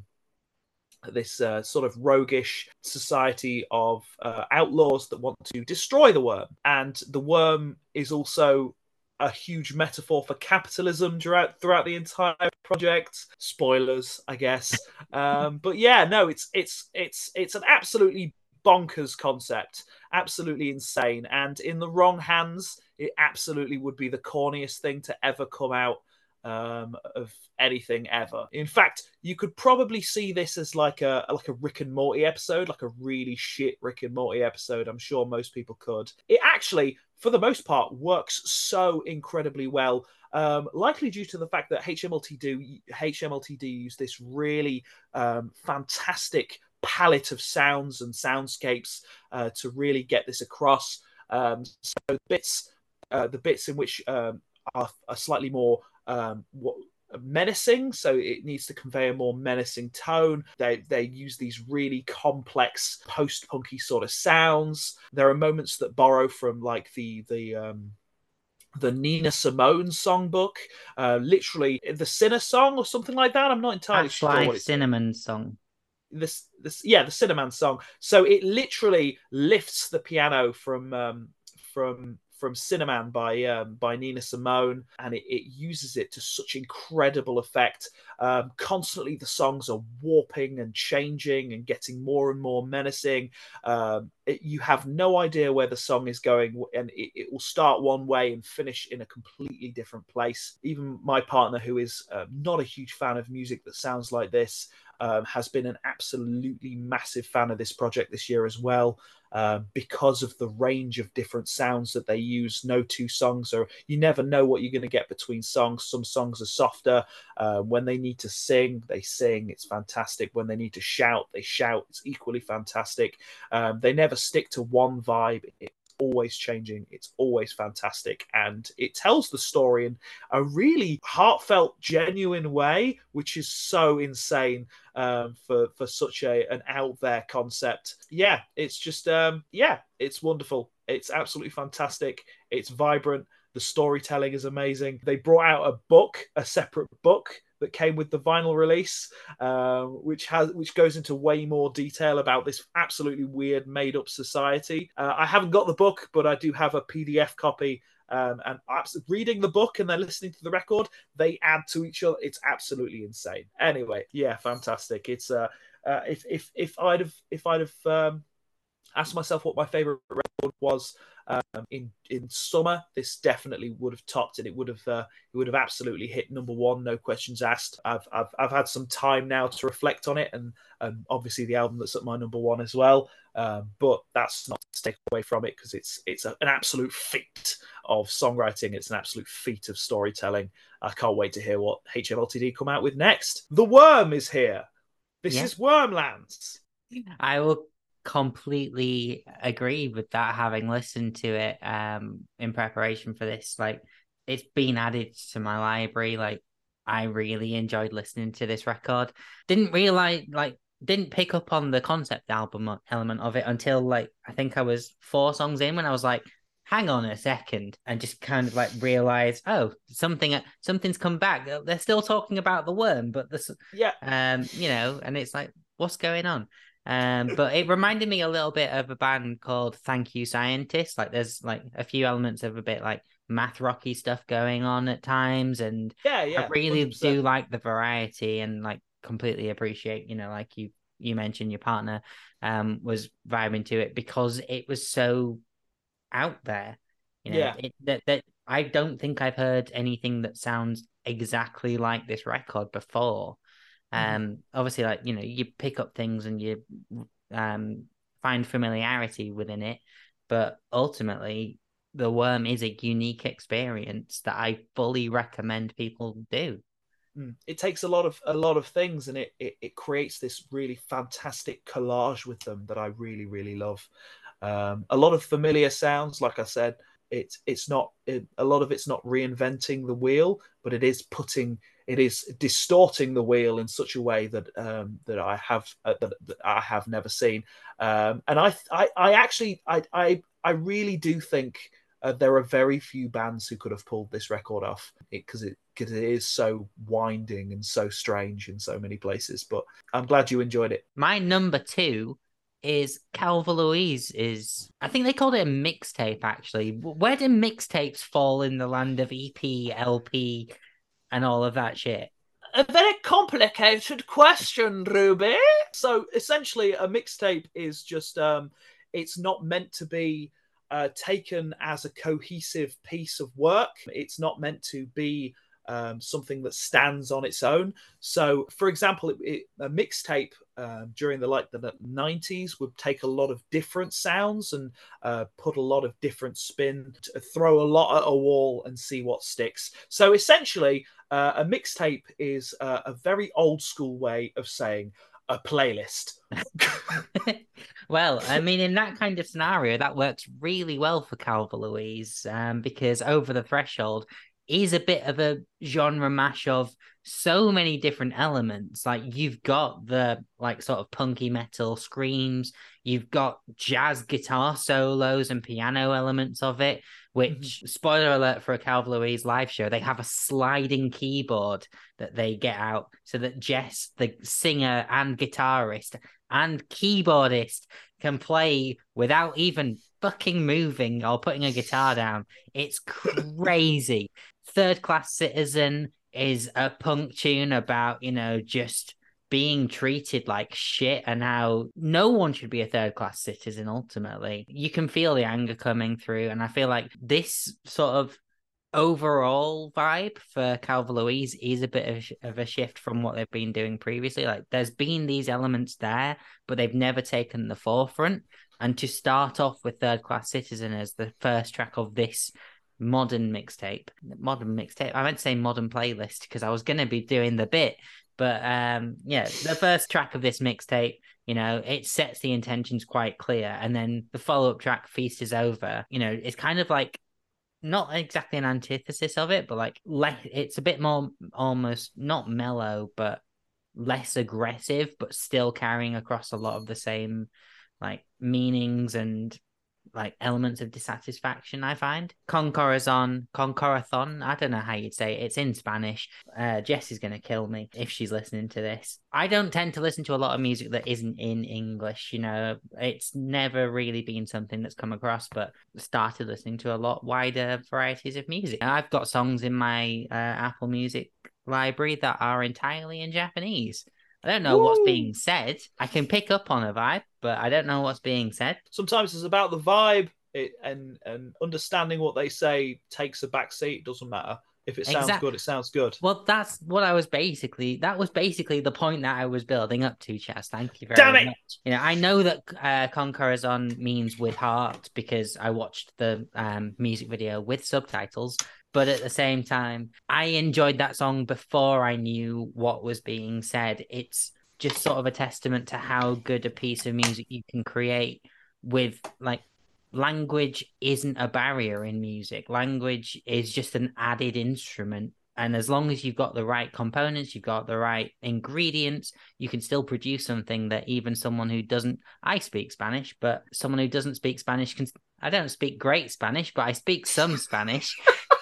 this uh, sort of roguish society of uh, outlaws that want to destroy the worm. And the worm is also a huge metaphor for capitalism throughout throughout the entire project. Spoilers, I guess. Um, but yeah, no, it's it's it's it's an absolutely bonkers concept, absolutely insane, and in the wrong hands, it absolutely would be the corniest thing to ever come out um, of anything ever. In fact, you could probably see this as like a like a Rick and Morty episode, like a really shit Rick and Morty episode. I'm sure most people could. It actually, for the most part, works so incredibly well. Um, likely due to the fact that H M L T D H M L T D use this really um, fantastic palette of sounds and soundscapes uh, to really get this across. Um, so the bits, uh, the bits in which um, are, are slightly more um, what, menacing, so it needs to convey a more menacing tone. They they use these really complex post-punky sort of sounds. There are moments that borrow from like the the um, the Nina Simone songbook, uh, literally the Sinner song or something like that. I'm not entirely That's sure like what it's. Cinnamon song. This this yeah, the Cinnamon song. So it literally lifts the piano from um, from from Cinnamon by um, by Nina Simone, and it, it uses it to such incredible effect. Um, constantly, the songs are warping and changing and getting more and more menacing. Um, it, you have no idea where the song is going, and it, it will start one way and finish in a completely different place. Even my partner, who is uh, not a huge fan of music that sounds like this, Um, has been an absolutely massive fan of this project this year as well. um, because of the range of different sounds that they use. No two songs are, you never know what you're going to get between songs. Some songs are softer. Uh, when they need to sing, they sing. It's fantastic. When they need to shout, they shout. It's equally fantastic. Um, they never stick to one vibe. It's always changing. It's always fantastic. And it tells the story in a really heartfelt, genuine way, which is so insane um, for, for such a an out there concept. Yeah, it's just, um, yeah, it's wonderful. It's absolutely fantastic. It's vibrant. The storytelling is amazing. They brought out a book, a separate book that came with the vinyl release, uh, which has which goes into way more detail about this absolutely weird made-up society. Uh, I haven't got the book, but I do have a P D F copy. Um, and reading the book and then listening to the record, they add to each other. It's absolutely insane. Anyway, yeah, fantastic. It's uh, uh if if if I'd have if I'd have um, asked myself what my favorite record was um, in in summer, this definitely would have topped it. It would have uh, it would have absolutely hit number one, no questions asked. I've I've I've had some time now to reflect on it, and and obviously the album that's at my number one as well. Um, but that's not to take away from it, because it's it's a, an absolute feat of songwriting. It's an absolute feat of storytelling. I can't wait to hear what H M L T D come out with next. The Worm is here. This yeah. is Wormlands. I will completely agree with that, having listened to it um in preparation for this. Like, it's been added to my library. Like, I really enjoyed listening to this record. Didn't realize, like, didn't pick up on the concept album element of it until, like, I think I was four songs in, when I was like, hang on a second, and just kind of like realized, oh, something something's come back. They're still talking about the worm, but this yeah um you know, and it's like, what's going on? Um, but it reminded me a little bit of a band called Thank You Scientist. Like, there's like a few elements of a bit like math rocky stuff going on at times, and yeah, yeah, I really one hundred percent do do like the variety, and like completely appreciate, you know, like you you mentioned your partner um was vibing to it because it was so out there. You know, yeah. it, that that I don't think I've heard anything that sounds exactly like this record before. Um, mm-hmm. Obviously, like, you know, you pick up things and you um find familiarity within it, but ultimately, The Worm is a unique experience that I fully recommend people do. It takes a lot of a lot of things, and it, it it creates this really fantastic collage with them that I really really love. Um, a lot of familiar sounds, like I said. It's it's not it, a lot of it's not reinventing the wheel, but it is putting it is distorting the wheel in such a way that um, that I have uh, that, that I have never seen. Um, and I, I I actually I I I really do think uh, there are very few bands who could have pulled this record off, because it because it, it is so winding and so strange in so many places. But I'm glad you enjoyed it. My number two is Calva Louise. Is I think they called it a mixtape, actually. Where do mixtapes fall in the land of E P, L P, and all of that shit? A very complicated question, Ruby. So essentially, a mixtape is just, um, it's not meant to be uh, taken as a cohesive piece of work. It's not meant to be Um, something that stands on its own. So, for example, it, it, a mixtape uh, during the like the nineties would take a lot of different sounds and uh, put a lot of different spin, to throw a lot at a wall and see what sticks. So, essentially, uh, a mixtape is uh, a very old school way of saying a playlist. Well, I mean, in that kind of scenario, that works really well for Calva Louise, um, because Over the Threshold is a bit of a genre mash of so many different elements. Like, you've got the like sort of punky metal screams, you've got jazz guitar solos and piano elements of it, which, mm-hmm. spoiler alert for a Calva Louise live show, they have a sliding keyboard that they get out so that Jess, the singer and guitarist and keyboardist, can play without even fucking moving or putting a guitar down. It's crazy. Third Class Citizen is a punk tune about, you know, just being treated like shit and how no one should be a third class citizen. Ultimately, you can feel the anger coming through, and I feel like this sort of overall vibe for Calva Louise is a bit of, of a shift from what they've been doing previously. Like there's been these elements there, but they've never taken the forefront. And to start off with Third Class Citizen as the first track of this modern mixtape, modern mixtape, I meant to say modern playlist because I was going to be doing the bit, but um, yeah, the first track of this mixtape, you know, it sets the intentions quite clear. And then the follow-up track, Feast is Over, you know, it's kind of like, not exactly an antithesis of it, but like less, it's a bit more almost not mellow, but less aggressive, but still carrying across a lot of the same like meanings and like elements of dissatisfaction, I find. Con Corazon, Con Corazon, I don't know how you'd say it. It's in Spanish. Uh, Jess is going to kill me if she's listening to this. I don't tend to listen to a lot of music that isn't in English, you know. It's never really been something that's come across, but started listening to a lot wider varieties of music. I've got songs in my uh, Apple Music library that are entirely in Japanese. I don't know Woo! What's being said. I can pick up on a vibe, but I don't know what's being said. Sometimes it's about the vibe, it, and and understanding what they say takes a back seat. It doesn't matter. If it sounds exactly. good, it sounds good. Well, that's what I was basically, that was basically the point that I was building up to, Chaz. Thank you very Damn it! much. You know, I know that uh, Con Corazon means with heart because I watched the um, music video with subtitles. But at the same time, I enjoyed that song before I knew what was being said. It's just sort of a testament to how good a piece of music you can create with, like, language isn't a barrier in music. Language is just an added instrument. And as long as you've got the right components, you've got the right ingredients, you can still produce something that even someone who doesn't, I speak Spanish, but someone who doesn't speak Spanish can, I don't speak great Spanish, but I speak some Spanish.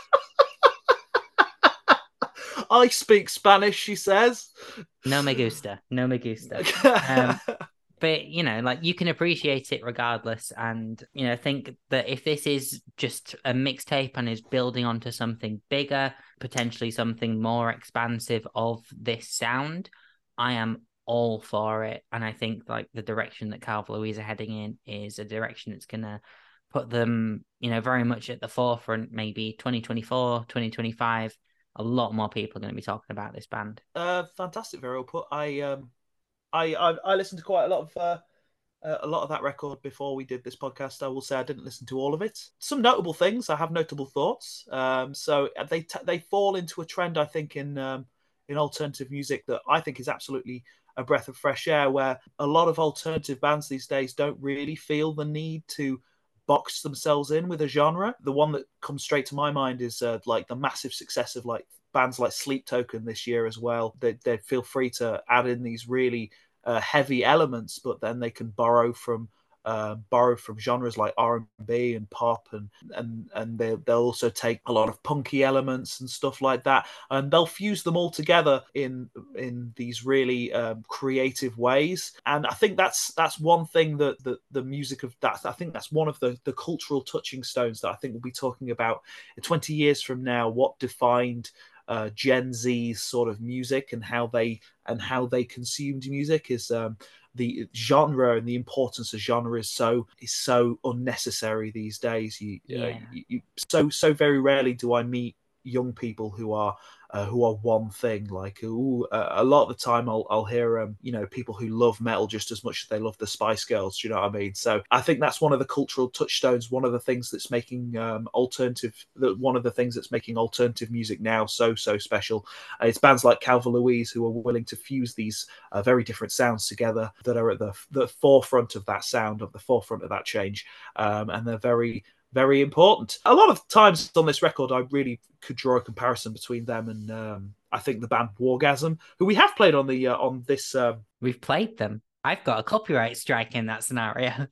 I speak Spanish, she says. No me gusta. No me gusta. Um, but, you know, like you can appreciate it regardless. And, you know, think that if this is just a mixtape and is building onto something bigger, potentially something more expansive of this sound, I am all for it. And I think like the direction that Calva Louise are heading in is a direction that's going to put them, you know, very much at the forefront, maybe twenty twenty-four, twenty twenty-five. A lot more people are going to be talking about this band. Uh, fantastic, very well put. I um, I, I I listened to quite a lot of uh, uh, a lot of that record before we did this podcast. I will say I didn't listen to all of it. Some notable things. I have notable thoughts. Um, so they t- they fall into a trend, I think, in um, in alternative music that I think is absolutely a breath of fresh air. Where a lot of alternative bands these days don't really feel the need to box themselves in with a genre. The one that comes straight to my mind is uh, like the massive success of like bands like Sleep Token this year as well. They they feel free to add in these really uh, heavy elements, but then they can borrow from uh, borrow from genres like R and B and pop, and and and they they'll also take a lot of punky elements and stuff like that, and they'll fuse them all together in in these really um, creative ways. And I think that's that's one thing that the the music of that I think that's one of the the cultural touching stones that I think we'll be talking about twenty years from now. What defined uh, Gen Z's sort of music and how they and how they consumed music is um, the genre, and the importance of genre is so is so unnecessary these days. You, yeah. uh, you, you so so very rarely do I meet young people who are uh, who are one thing. Like, ooh, uh, a lot of the time I'll I'll hear um you know people who love metal just as much as they love the Spice Girls. Do you know what I mean? So I think that's one of the cultural touchstones. One of the things that's making um alternative that one of the things that's making alternative music now so so special. Uh, it's bands like Calva Louise who are willing to fuse these uh, very different sounds together, that are at the the forefront of that sound, of the forefront of that change, um, and they're very very important. A lot of times on this record, I really could draw a comparison between them and um, I think the band Wargasm, who we have played on the uh, on this. Um... We've played them. I've got a copyright strike in that scenario.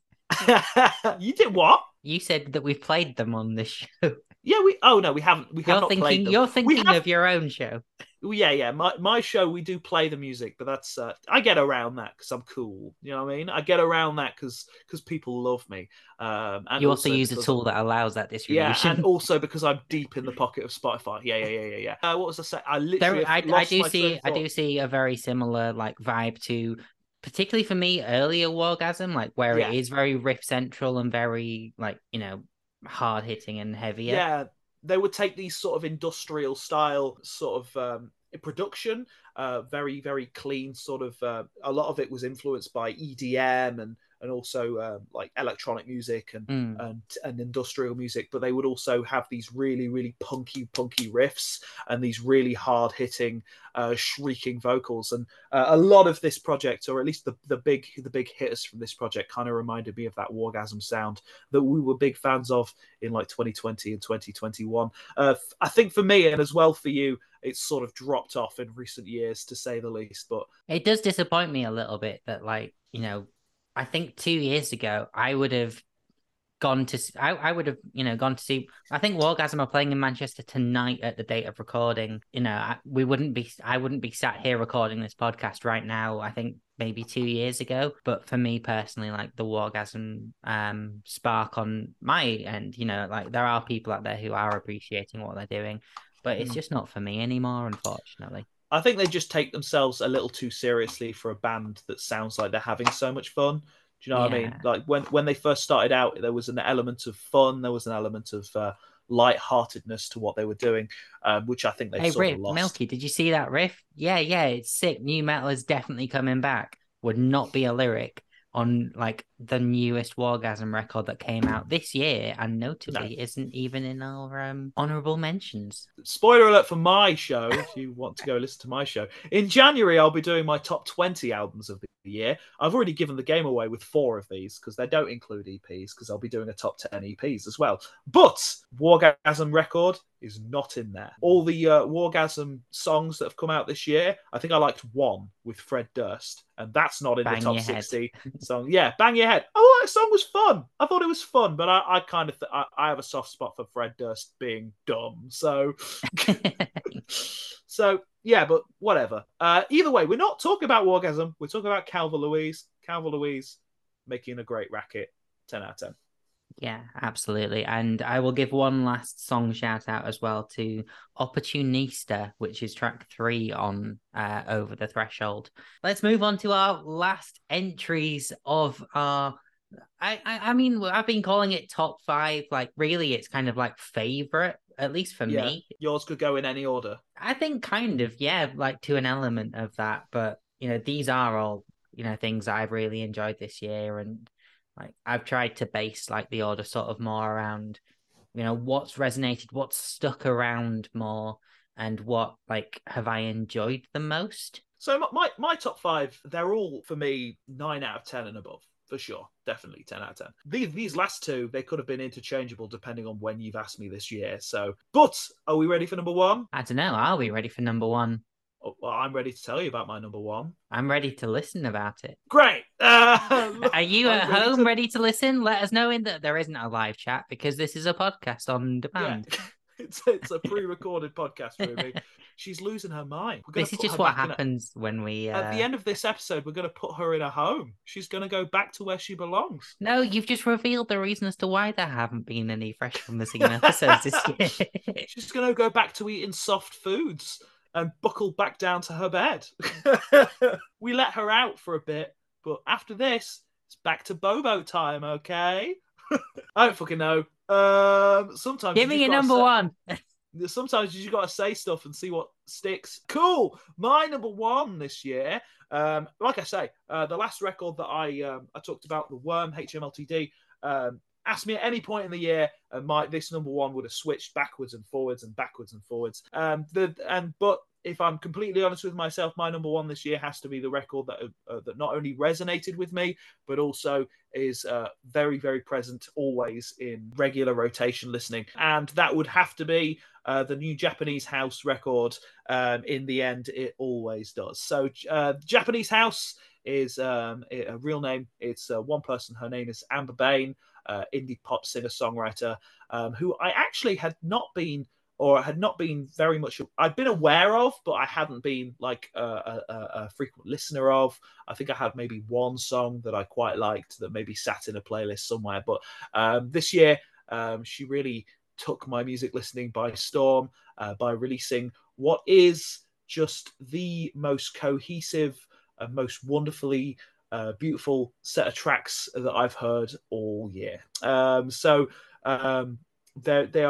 You did what? You said that we've played them on this show. Yeah, we. Oh no, we haven't. We you're have not thinking, played them. You're thinking have... of your own show. Yeah, yeah. My my show, we do play the music, but that's uh, I get around that because I'm cool. You know what I mean? I get around that because because people love me. Um, and you also, also use a tool I'm... that allows that distribution. Yeah, and also because I'm deep in the pocket of Spotify. Yeah, yeah, yeah, yeah, yeah. Uh, what was I saying? I literally. There, I, lost I do my see. I do see a very similar like vibe to, particularly for me, earlier Wargasm, like where yeah. it is very riff central and very like you know hard hitting and heavier. Yeah. they would take these sort of industrial style sort of um, production, uh, very, very clean sort of, uh, a lot of it was influenced by E D M and and also uh, like electronic music and, Mm. and and industrial music, but they would also have these really, really punky, punky riffs and these really hard hitting, uh, shrieking vocals. And uh, a lot of this project, or at least the, the big the big hitters from this project, kind of reminded me of that Wargasm sound that we were big fans of in like twenty twenty and twenty twenty-one. Uh, I think for me, and as well for you, it's sort of dropped off in recent years, to say the least. But it does disappoint me a little bit that, like, you know, I think two years ago I would have gone to, I, I would have, you know, gone to see, I think Wargasm are playing in Manchester tonight at the date of recording. You know, I, we wouldn't be, I wouldn't be sat here recording this podcast right now, I think maybe two years ago. But for me personally, like the Wargasm um, spark on my end, you know, like there are people out there who are appreciating what they're doing, but it's Mm. just not for me anymore, unfortunately. I think they just take themselves a little too seriously for a band that sounds like they're having so much fun. Do you know what I mean? Yeah. Like when, when they first started out, there was an element of fun, there was an element of uh, lightheartedness to what they were doing, um, which I think they've Hey, sort riff, of lost. Milky, did you see that riff? Yeah, yeah, it's sick. New metal is definitely coming back. Would not be a lyric on like the newest Wargasm record that came out this year, and notably No. isn't even in our um, honorable mentions. Spoiler alert for my show, if you want to go listen to my show. In January, I'll be doing my top twenty albums of the year. I've already given the game away with four of these because they don't include E Ps, because I'll be doing a top ten E Ps as well. But Wargasm record is not in there. All the uh, Wargasm songs that have come out this year, I think I liked one with Fred Durst, and that's not in Bang the top Your Head. sixty song. Yeah, Bang Your Head. Oh, that song was fun. I thought it was fun, but I, I kind of th- I, I have a soft spot for Fred Durst being dumb. So, so yeah, but whatever. Uh, either way, we're not talking about Wargasm. We're talking about Calva Louise. Calva Louise making a great racket. ten out of ten. Yeah, absolutely. And I will give one last song shout out as well to Opportunista, which is track three on uh, Over the Threshold. Let's move on to our last entries of our, I, I, I mean, I've been calling it top five. Like, really, it's kind of like favorite, at least for Yeah, me. yours could go in any order. I think kind of, yeah, like to an element of that. But, you know, these are all, you know, things that I've really enjoyed this year. And like I've tried to base like the order sort of more around, you know, what's resonated, what's stuck around more, and what like have I enjoyed the most. So my my top five, they're all for me nine out of ten and above. For sure, definitely ten out of ten. These these last two, they could have been interchangeable depending on when you've asked me this year. So, but are we ready for number one? I don't know. Are we ready for number one? Oh, well, I'm ready to tell you about my number one. I'm ready to listen about it. Great. Uh, Are you I'm at ready home to- ready to listen? Let us know in that there isn't a live chat because this is a podcast on demand. Yeah. It's, it's a pre-recorded podcast, Ruby. She's losing her mind. We're gonna This is put just her what back in a- happens when we. Uh... At the end of this episode, we're going to put her in a home. She's going to go back to where she belongs. No, you've just revealed the reason as to why there haven't been any Fresh from the Scene episodes this year. She's going to go back to eating soft foods and buckle back down to her bed. We let her out for a bit, but after this, it's back to Bobo time, okay? I don't fucking know. Um, sometimes Give you me just your gotta number say- one. Sometimes you just got to say stuff and see what sticks. Cool. My number one this year, um, like I say, uh, the last record that I um, I talked about, The Worm, H M L T D, um, ask me at any point in the year, and my this number one would have switched backwards and forwards and backwards and forwards. Um, the and but if I'm completely honest with myself, my number one this year has to be the record that uh, that not only resonated with me, but also is uh, very, very present always in regular rotation listening. And that would have to be uh, the new Japanese House record. Um, in the end, it always does. So uh, Japanese House is um, a real name. It's uh, one person. Her name is Amber Bain, uh, indie pop singer-songwriter, um, who I actually had not been or had not been very much, I'd been aware of, but I hadn't been like a, a, a frequent listener of. I think I had maybe one song that I quite liked that maybe sat in a playlist somewhere. But um, this year, um, she really took my music listening by storm uh, by releasing what is just the most cohesive and most wonderfully uh, beautiful set of tracks that I've heard all year. Um, so um, they they are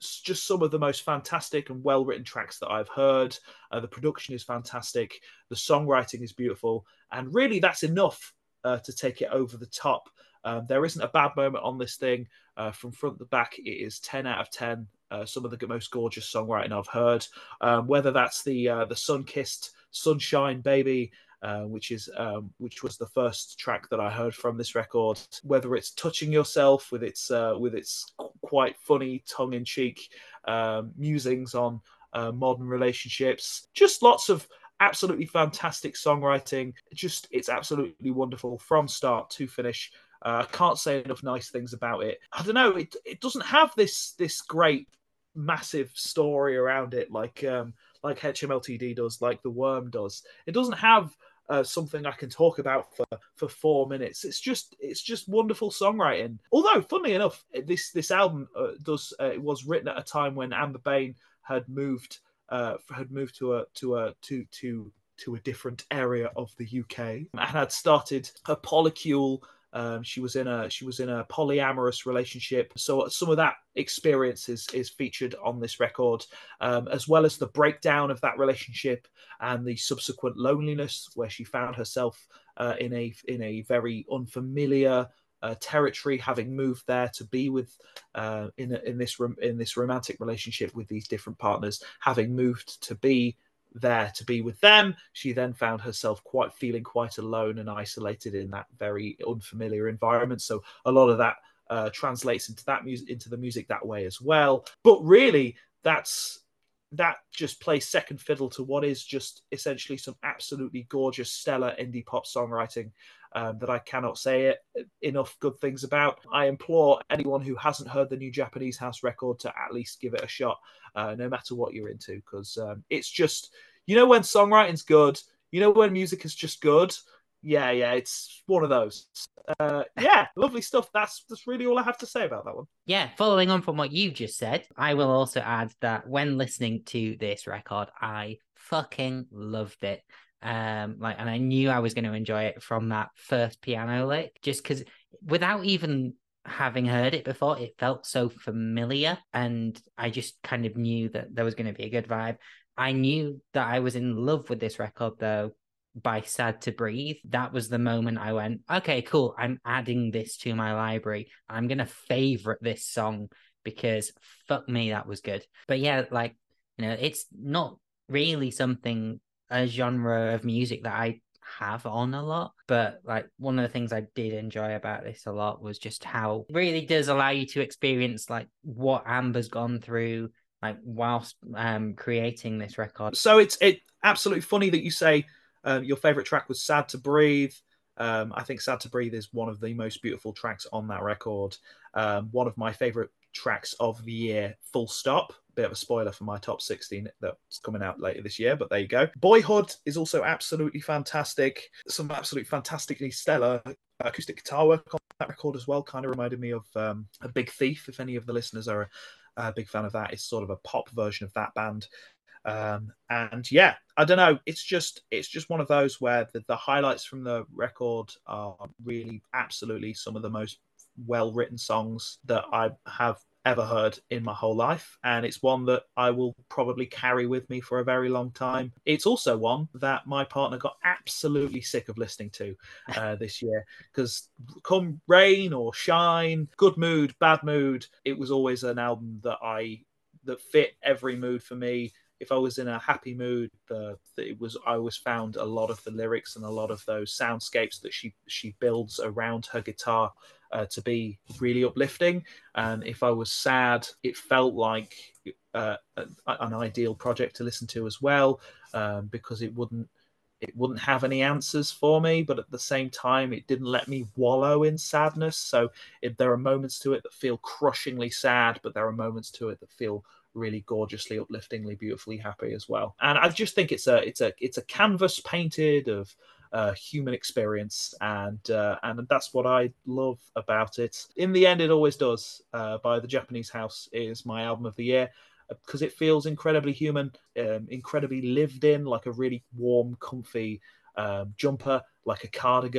just some of the most fantastic and well-written tracks that I've heard. Uh, the production is fantastic. The songwriting is beautiful. And really, that's enough uh, to take it over the top. Um, there isn't a bad moment on this thing. Uh, from front to back, it is ten out of ten. Uh, some of the most gorgeous songwriting I've heard. Um, whether that's the uh, the sun-kissed Sunshine Baby, Uh, which is um, which was the first track that I heard from this record. Whether it's Touching Yourself with its uh, with its quite funny tongue-in-cheek um, musings on uh, modern relationships, just lots of absolutely fantastic songwriting. Just it's absolutely wonderful from start to finish. Uh, I can't say enough nice things about it. I don't know. It it doesn't have this this great massive story around it like um, like H M L T D does, like The Worm does. It doesn't have Uh, something I can talk about for, for four minutes. It's just it's just wonderful songwriting. Although, funnily enough, this this album uh, does uh, it was written at a time when Amber Bain had moved uh, had moved to a to a to to to a different area of the U K and had started a polycule. Um, she was in a she was in a polyamorous relationship, so some of that experience is is featured on this record, um, as well as the breakdown of that relationship and the subsequent loneliness, where she found herself uh, in a in a very unfamiliar uh, territory, having moved there to be with uh, in a, in this in this romantic relationship with these different partners, having moved to be there to be with them. She then found herself quite feeling quite alone and isolated in that very unfamiliar environment. So a lot of that uh, translates into that music, into the music that way as well. But really, that's that just plays second fiddle to what is just essentially some absolutely gorgeous, stellar indie pop songwriting um, that I cannot say it, enough good things about. I implore anyone who hasn't heard the new Japanese House record to at least give it a shot, uh, no matter what you're into, because um, it's just, you know, when songwriting's good, you know, when music is just good. Yeah, yeah, it's one of those. Uh, yeah, lovely stuff. That's that's really all I have to say about that one. Yeah, following on from what you just said, I will also add that when listening to this record, I fucking loved it. Um, like, and I knew I was going to enjoy it from that first piano lick, just because without even having heard it before, it felt so familiar, and I just kind of knew that there was going to be a good vibe. I knew that I was in love with this record, though, by Sad to Breathe. That was the moment I went, okay, cool, I'm adding this to my library. I'm going to favorite this song because fuck me, that was good. But yeah, like, you know, it's not really something, a genre of music that I have on a lot, but like one of the things I did enjoy about this a lot was just how it really does allow you to experience like what Amber's gone through, like whilst um creating this record. So it's it absolutely funny that you say um, your favorite track was Sad to Breathe. Um, I think Sad to Breathe is one of the most beautiful tracks on that record. Um, one of my favorite tracks of the year, full stop. Bit of a spoiler for my top sixteen that's coming out later this year, but there you go. Boyhood is also absolutely fantastic. Some absolutely fantastically stellar acoustic guitar work on that record as well. Kind of reminded me of um, A Big Thief, if any of the listeners are a, a big fan of that. It's sort of a pop version of that band. Um, and yeah, I don't know. It's just it's just one of those where the, the highlights from the record are really absolutely some of the most well-written songs that I have ever heard in my whole life, and it's one that I will probably carry with me for a very long time. It's also one that my partner got absolutely sick of listening to uh, this year, because come rain or shine, good mood, bad mood, it was always an album that I that fit every mood for me. If I was in a happy mood, the, the, it was I always found a lot of the lyrics and a lot of those soundscapes that she she builds around her guitar uh, to be really uplifting. And if I was sad, it felt like uh, an ideal project to listen to as well, um, because it wouldn't it wouldn't have any answers for me, but at the same time, it didn't let me wallow in sadness. So if there are moments to it that feel crushingly sad, but there are moments to it that feel really gorgeously, upliftingly, beautifully happy as well. And I just think it's a it's a it's a canvas painted of uh, human experience, and uh, and that's what I love about it. In the end, it always does. Uh, by the Japanese House is my album of the year, because it feels incredibly human, um, incredibly lived in, like a really warm, comfy um, jumper, like a cardigan.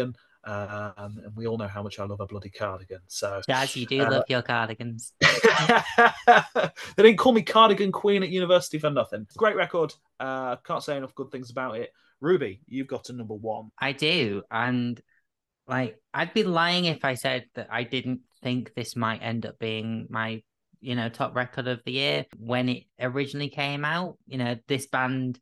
Um, and we all know how much I love a bloody cardigan. So, Jazz, you do uh, love your cardigans. they didn't call me Cardigan Queen at university for nothing. Great record. Uh, can't say enough good things about it. Ruby, you've got to number one. I do, and like I'd be lying if I said that I didn't think this might end up being my, you know, top record of the year when it originally came out. You know, this band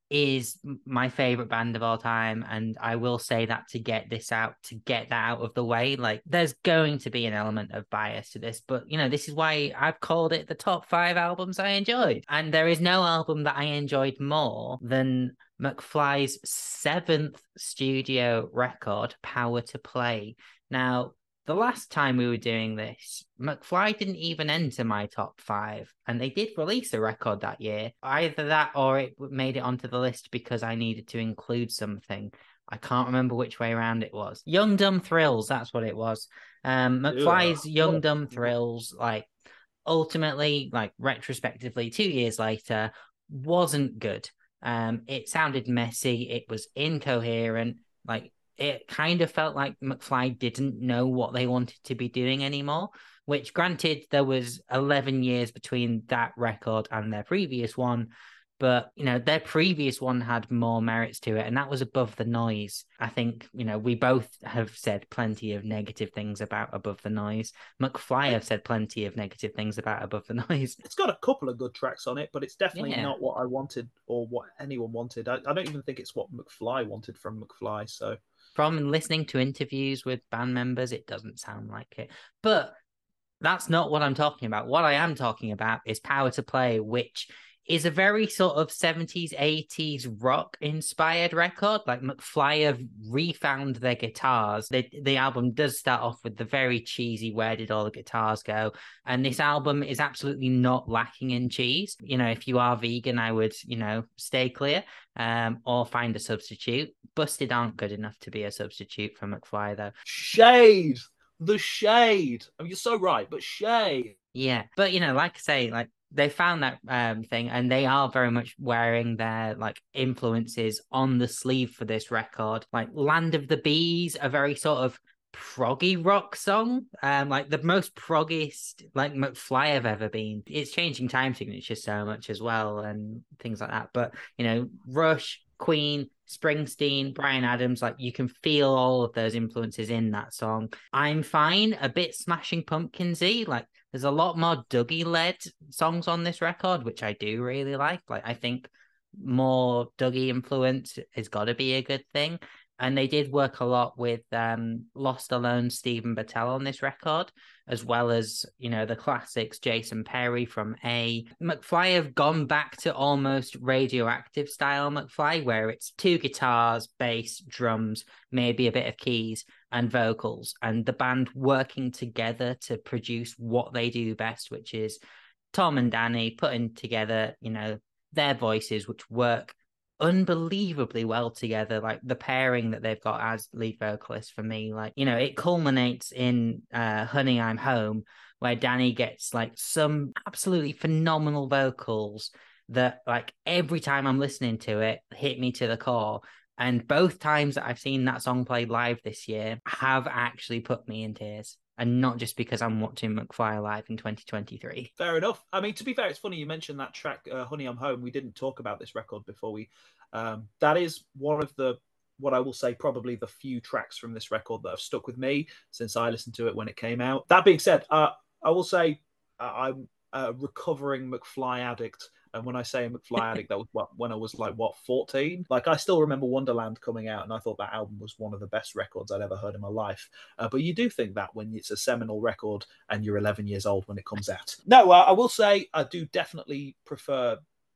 is my favorite band of all time, and I will say that to get this out, to get that out of the way. Like, there's going to be an element of bias to this, but you know, this is why I've called it the top five albums I enjoyed, and there is no album that I enjoyed more than McFly's seventh studio record, Power to Play. Now, the last time we were doing this, McFly didn't even enter my top five, and they did release a record that year. Either that or it made it onto the list because I needed to include something. I can't remember which way around it was. Young Dumb Thrills, that's what it was. Um, McFly's Ugh. Young Dumb Thrills, like, ultimately, like, retrospectively, two years later, wasn't good. Um, it sounded messy. It was incoherent. Like, it kind of felt like McFly didn't know what they wanted to be doing anymore, which, granted, there was eleven years between that record and their previous one, but, you know, their previous one had more merits to it, and that was Above the Noise. I think, you know, we both have said plenty of negative things about Above the Noise. McFly have said plenty of negative things about Above the Noise. It's got a couple of good tracks on it, but it's definitely Yeah. not what I wanted or what anyone wanted. I, I don't even think it's what McFly wanted from McFly, so... From listening to interviews with band members, it doesn't sound like it. But that's not what I'm talking about. What I am talking about is Power to Play, which is a very sort of seventies, eighties rock inspired record. Like, McFly have refound their guitars. The, the album does start off with the very cheesy "Where Did All the Guitars Go?" And this album is absolutely not lacking in cheese. You know, if you are vegan, I would, you know, stay clear um, or find a substitute. Busted aren't good enough to be a substitute for McFly, though. Shade! The shade! I mean, you're so right, but shade! Yeah, but, you know, like I say, like, they found that um thing, and they are very much wearing their like influences on the sleeve for this record. Like, Land of the Bees, a very sort of proggy rock song, um like the most proggiest like McFly have ever been. It's changing time signature so much as well and things like that, but you know, Rush, Queen, Springsteen, Bryan Adams, like, you can feel all of those influences in that song. I'm Fine, a bit Smashing Pumpkinsy. Like, there's a lot more Dougie-led songs on this record, which I do really like. Like, I think more Dougie influence has got to be a good thing. And they did work a lot with um, Lost Alone Stephen Battelle on this record, as well as, you know, the classics, Jason Perry from A. McFly have gone back to almost Radioactive style McFly, where it's two guitars, bass, drums, maybe a bit of keys and vocals, and the band working together to produce what they do best, which is Tom and Danny putting together, you know, their voices, which work unbelievably well together. Like, the pairing that they've got as lead vocalists, for me, like, you know, it culminates in uh Honey, I'm Home, where Danny gets like some absolutely phenomenal vocals that, like, every time I'm listening to it, hit me to the core. And both times that I've seen that song played live this year have actually put me in tears. And not just because I'm watching McFly live in twenty twenty-three. Fair enough. I mean, to be fair, it's funny you mentioned that track, uh, Honey, I'm Home. We didn't talk about this record before we... Um, that is one of the, what I will say, probably the few tracks from this record that have stuck with me since I listened to it when it came out. That being said, uh, I will say uh, I'm a recovering McFly addict. And when I say a McFly addict, that was what, when I was like, what, fourteen? Like, I still remember Wonderland coming out, and I thought that album was one of the best records I'd ever heard in my life. Uh, but you do think that when it's a seminal record and you're eleven years old when it comes out. No, uh, I will say I do definitely prefer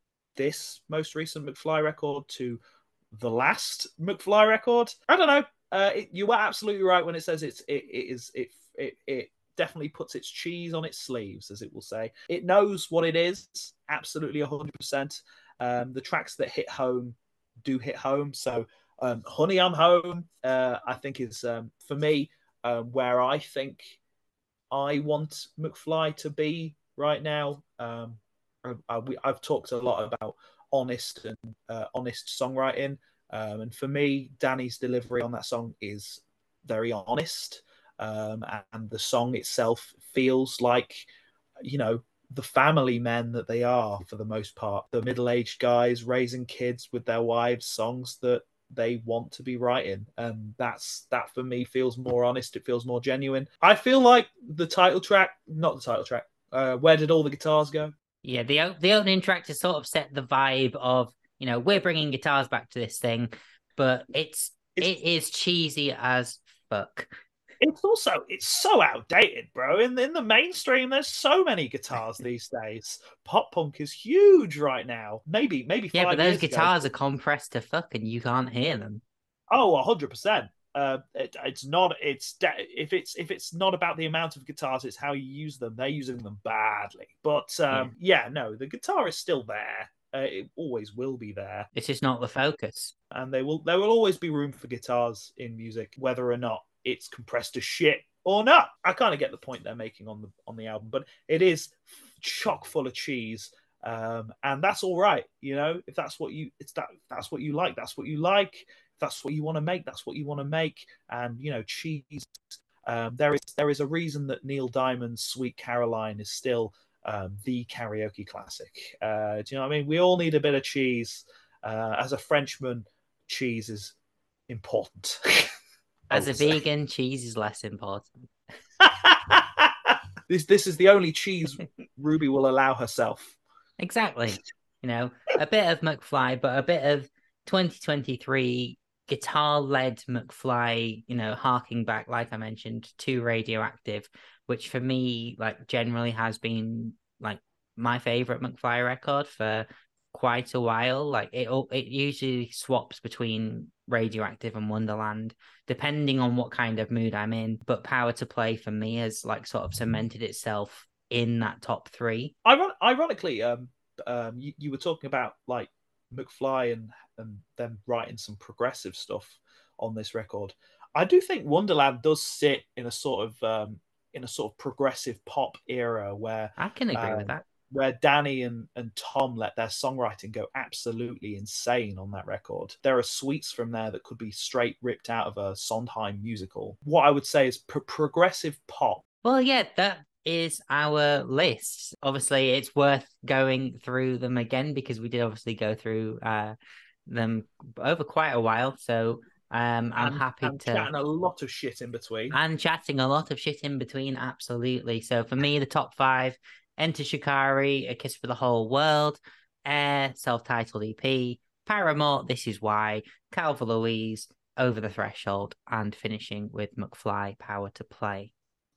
this most recent McFly record to the last McFly record. I don't know. Uh, it, you are absolutely right when it says it's it, it is it it it definitely puts its cheese on its sleeves, as it will say. It knows what it is, absolutely one hundred percent. Um, the tracks that hit home do hit home. So, um, Honey, I'm Home, uh, I think is, um, for me, uh, where I think I want McFly to be right now. Um, I, I've talked a lot about honest and uh, honest songwriting. Um, and for me, Danny's delivery on that song is very honest, um, and the song itself feels like, you know, the family men that they are for the most part. The middle-aged guys raising kids with their wives, songs that they want to be writing, and that's that for me feels more honest. It feels more genuine. I feel like the title track, not the title track, uh, Where Did All the Guitars Go? Yeah, the the opening track to sort of set the vibe of, you know, we're bringing guitars back to this thing, but it's, it's it is cheesy as fuck. It's also, it's so outdated, bro. In, in the mainstream, there's so many guitars these days. Pop punk is huge right now. Maybe, maybe yeah, five but those years guitars ago. are compressed to fuck, and you can't hear them. Oh, one hundred percent. Uh, it, it's not. It's de- if it's if it's not about the amount of guitars, it's how you use them. They're using them badly. But um, yeah. yeah, no, the guitar is still there. Uh, it always will be there. It's just not the focus. And they will. There will always be room for guitars in music, whether or not it's compressed to shit or not. I kind of get the point they're making on the on the album, but it is chock full of cheese. Um, and that's all right, you know. If that's what you, it's that that's what you like. That's what you like. If that's what you want to make. That's what you want to make. And you know, cheese. Um, there is there is a reason that Neil Diamond's "Sweet Caroline" is still um, the karaoke classic. Uh, do you know what I mean? We all need a bit of cheese. Uh, as a Frenchman, cheese is important. As a vegan, cheese is less important. this this is the only cheese Ruby will allow herself. Exactly. You know, a bit of McFly, but a bit of twenty twenty-three guitar-led McFly, you know, harking back, like I mentioned, to Radioactive, which for me, like, generally has been, like, my favorite McFly record for quite a while. Like, it it usually swaps between Radioactive and Wonderland, depending on what kind of mood I'm in. But Power to Play, for me, has, like, sort of cemented itself in that top three. Iron- ironically, um, um, you, you were talking about, like, McFly and and them writing some progressive stuff on this record. I do think Wonderland does sit in a sort of um, in a sort of progressive pop era where I can agree um, with that. Where Danny and, and Tom let their songwriting go absolutely insane on that record. There are sweets from there that could be straight ripped out of a Sondheim musical. What I would say is pro- progressive pop. Well, yeah, that is our list. Obviously, it's worth going through them again because we did obviously go through uh, them over quite a while. So um, I'm and, happy and to chatting a lot of shit in between. And chatting a lot of shit in between, absolutely. So for me, the top five: Enter Shikari, A Kiss for the Whole World, Air, self-titled E P, Paramore, This Is Why, Calvin Louise, Over the Threshold, and finishing with McFly, Power to Play.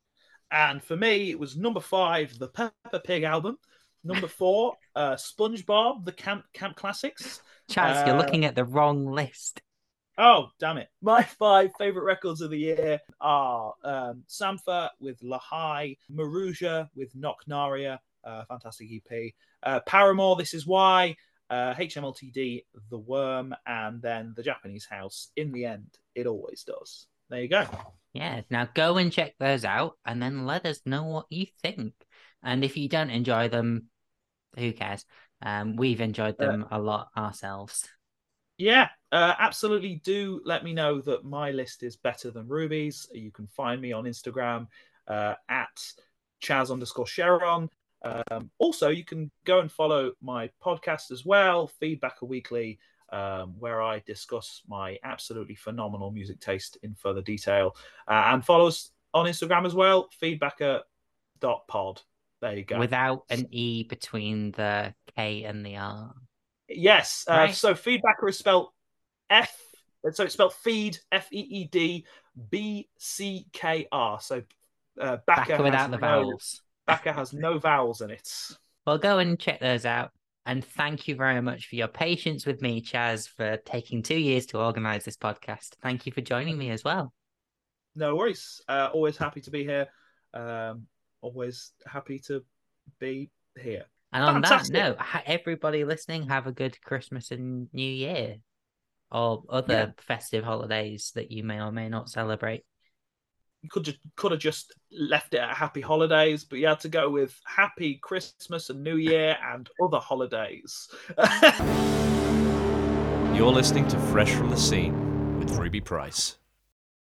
And for me, it was number five, the Peppa Pig album. Number four, uh, SpongeBob, the Camp Camp Classics. Chaz, uh, you're looking at the wrong list. Oh, damn it. My five favourite records of the year are um, Sampha with Lahai, Maruja with Knocknaria, uh, fantastic E P, uh, Paramore, This Is Why, uh, H M L T D, The Worm, and then The Japanese House. In the end, it always does. There you go. Yeah, now go and check those out and then let us know what you think. And if you don't enjoy them, who cares? Um, we've enjoyed them uh, a lot ourselves. Yeah, uh, absolutely do let me know that my list is better than Ruby's. You can find me on Instagram uh, at Chaz underscore Sharon. Um, also, you can go and follow my podcast as well, Feedbacker Weekly, um, where I discuss my absolutely phenomenal music taste in further detail. Uh, and follow us on Instagram as well, feedbacker dot pod. There you go. Without an E between the K and the R. Yes. Uh, right. So Feedbacker is spelled F. So it's spelled feed, F E E D B C K R. So uh, Backer, Backer without the no, vowels. Backer has no vowels in it. Well, go and check those out. And thank you very much for your patience with me, Chaz, for taking two years to organise this podcast. Thank you for joining me as well. No worries. Uh, always happy to be here. Um, always happy to be here. And on Fantastic. that note, everybody listening, have a good Christmas and New Year, or other yeah. festive holidays that you may or may not celebrate. You could just could have just left it at Happy Holidays, but you had to go with Happy Christmas and New Year and other holidays. You're listening to Fresh from the Scene with Ruby Price.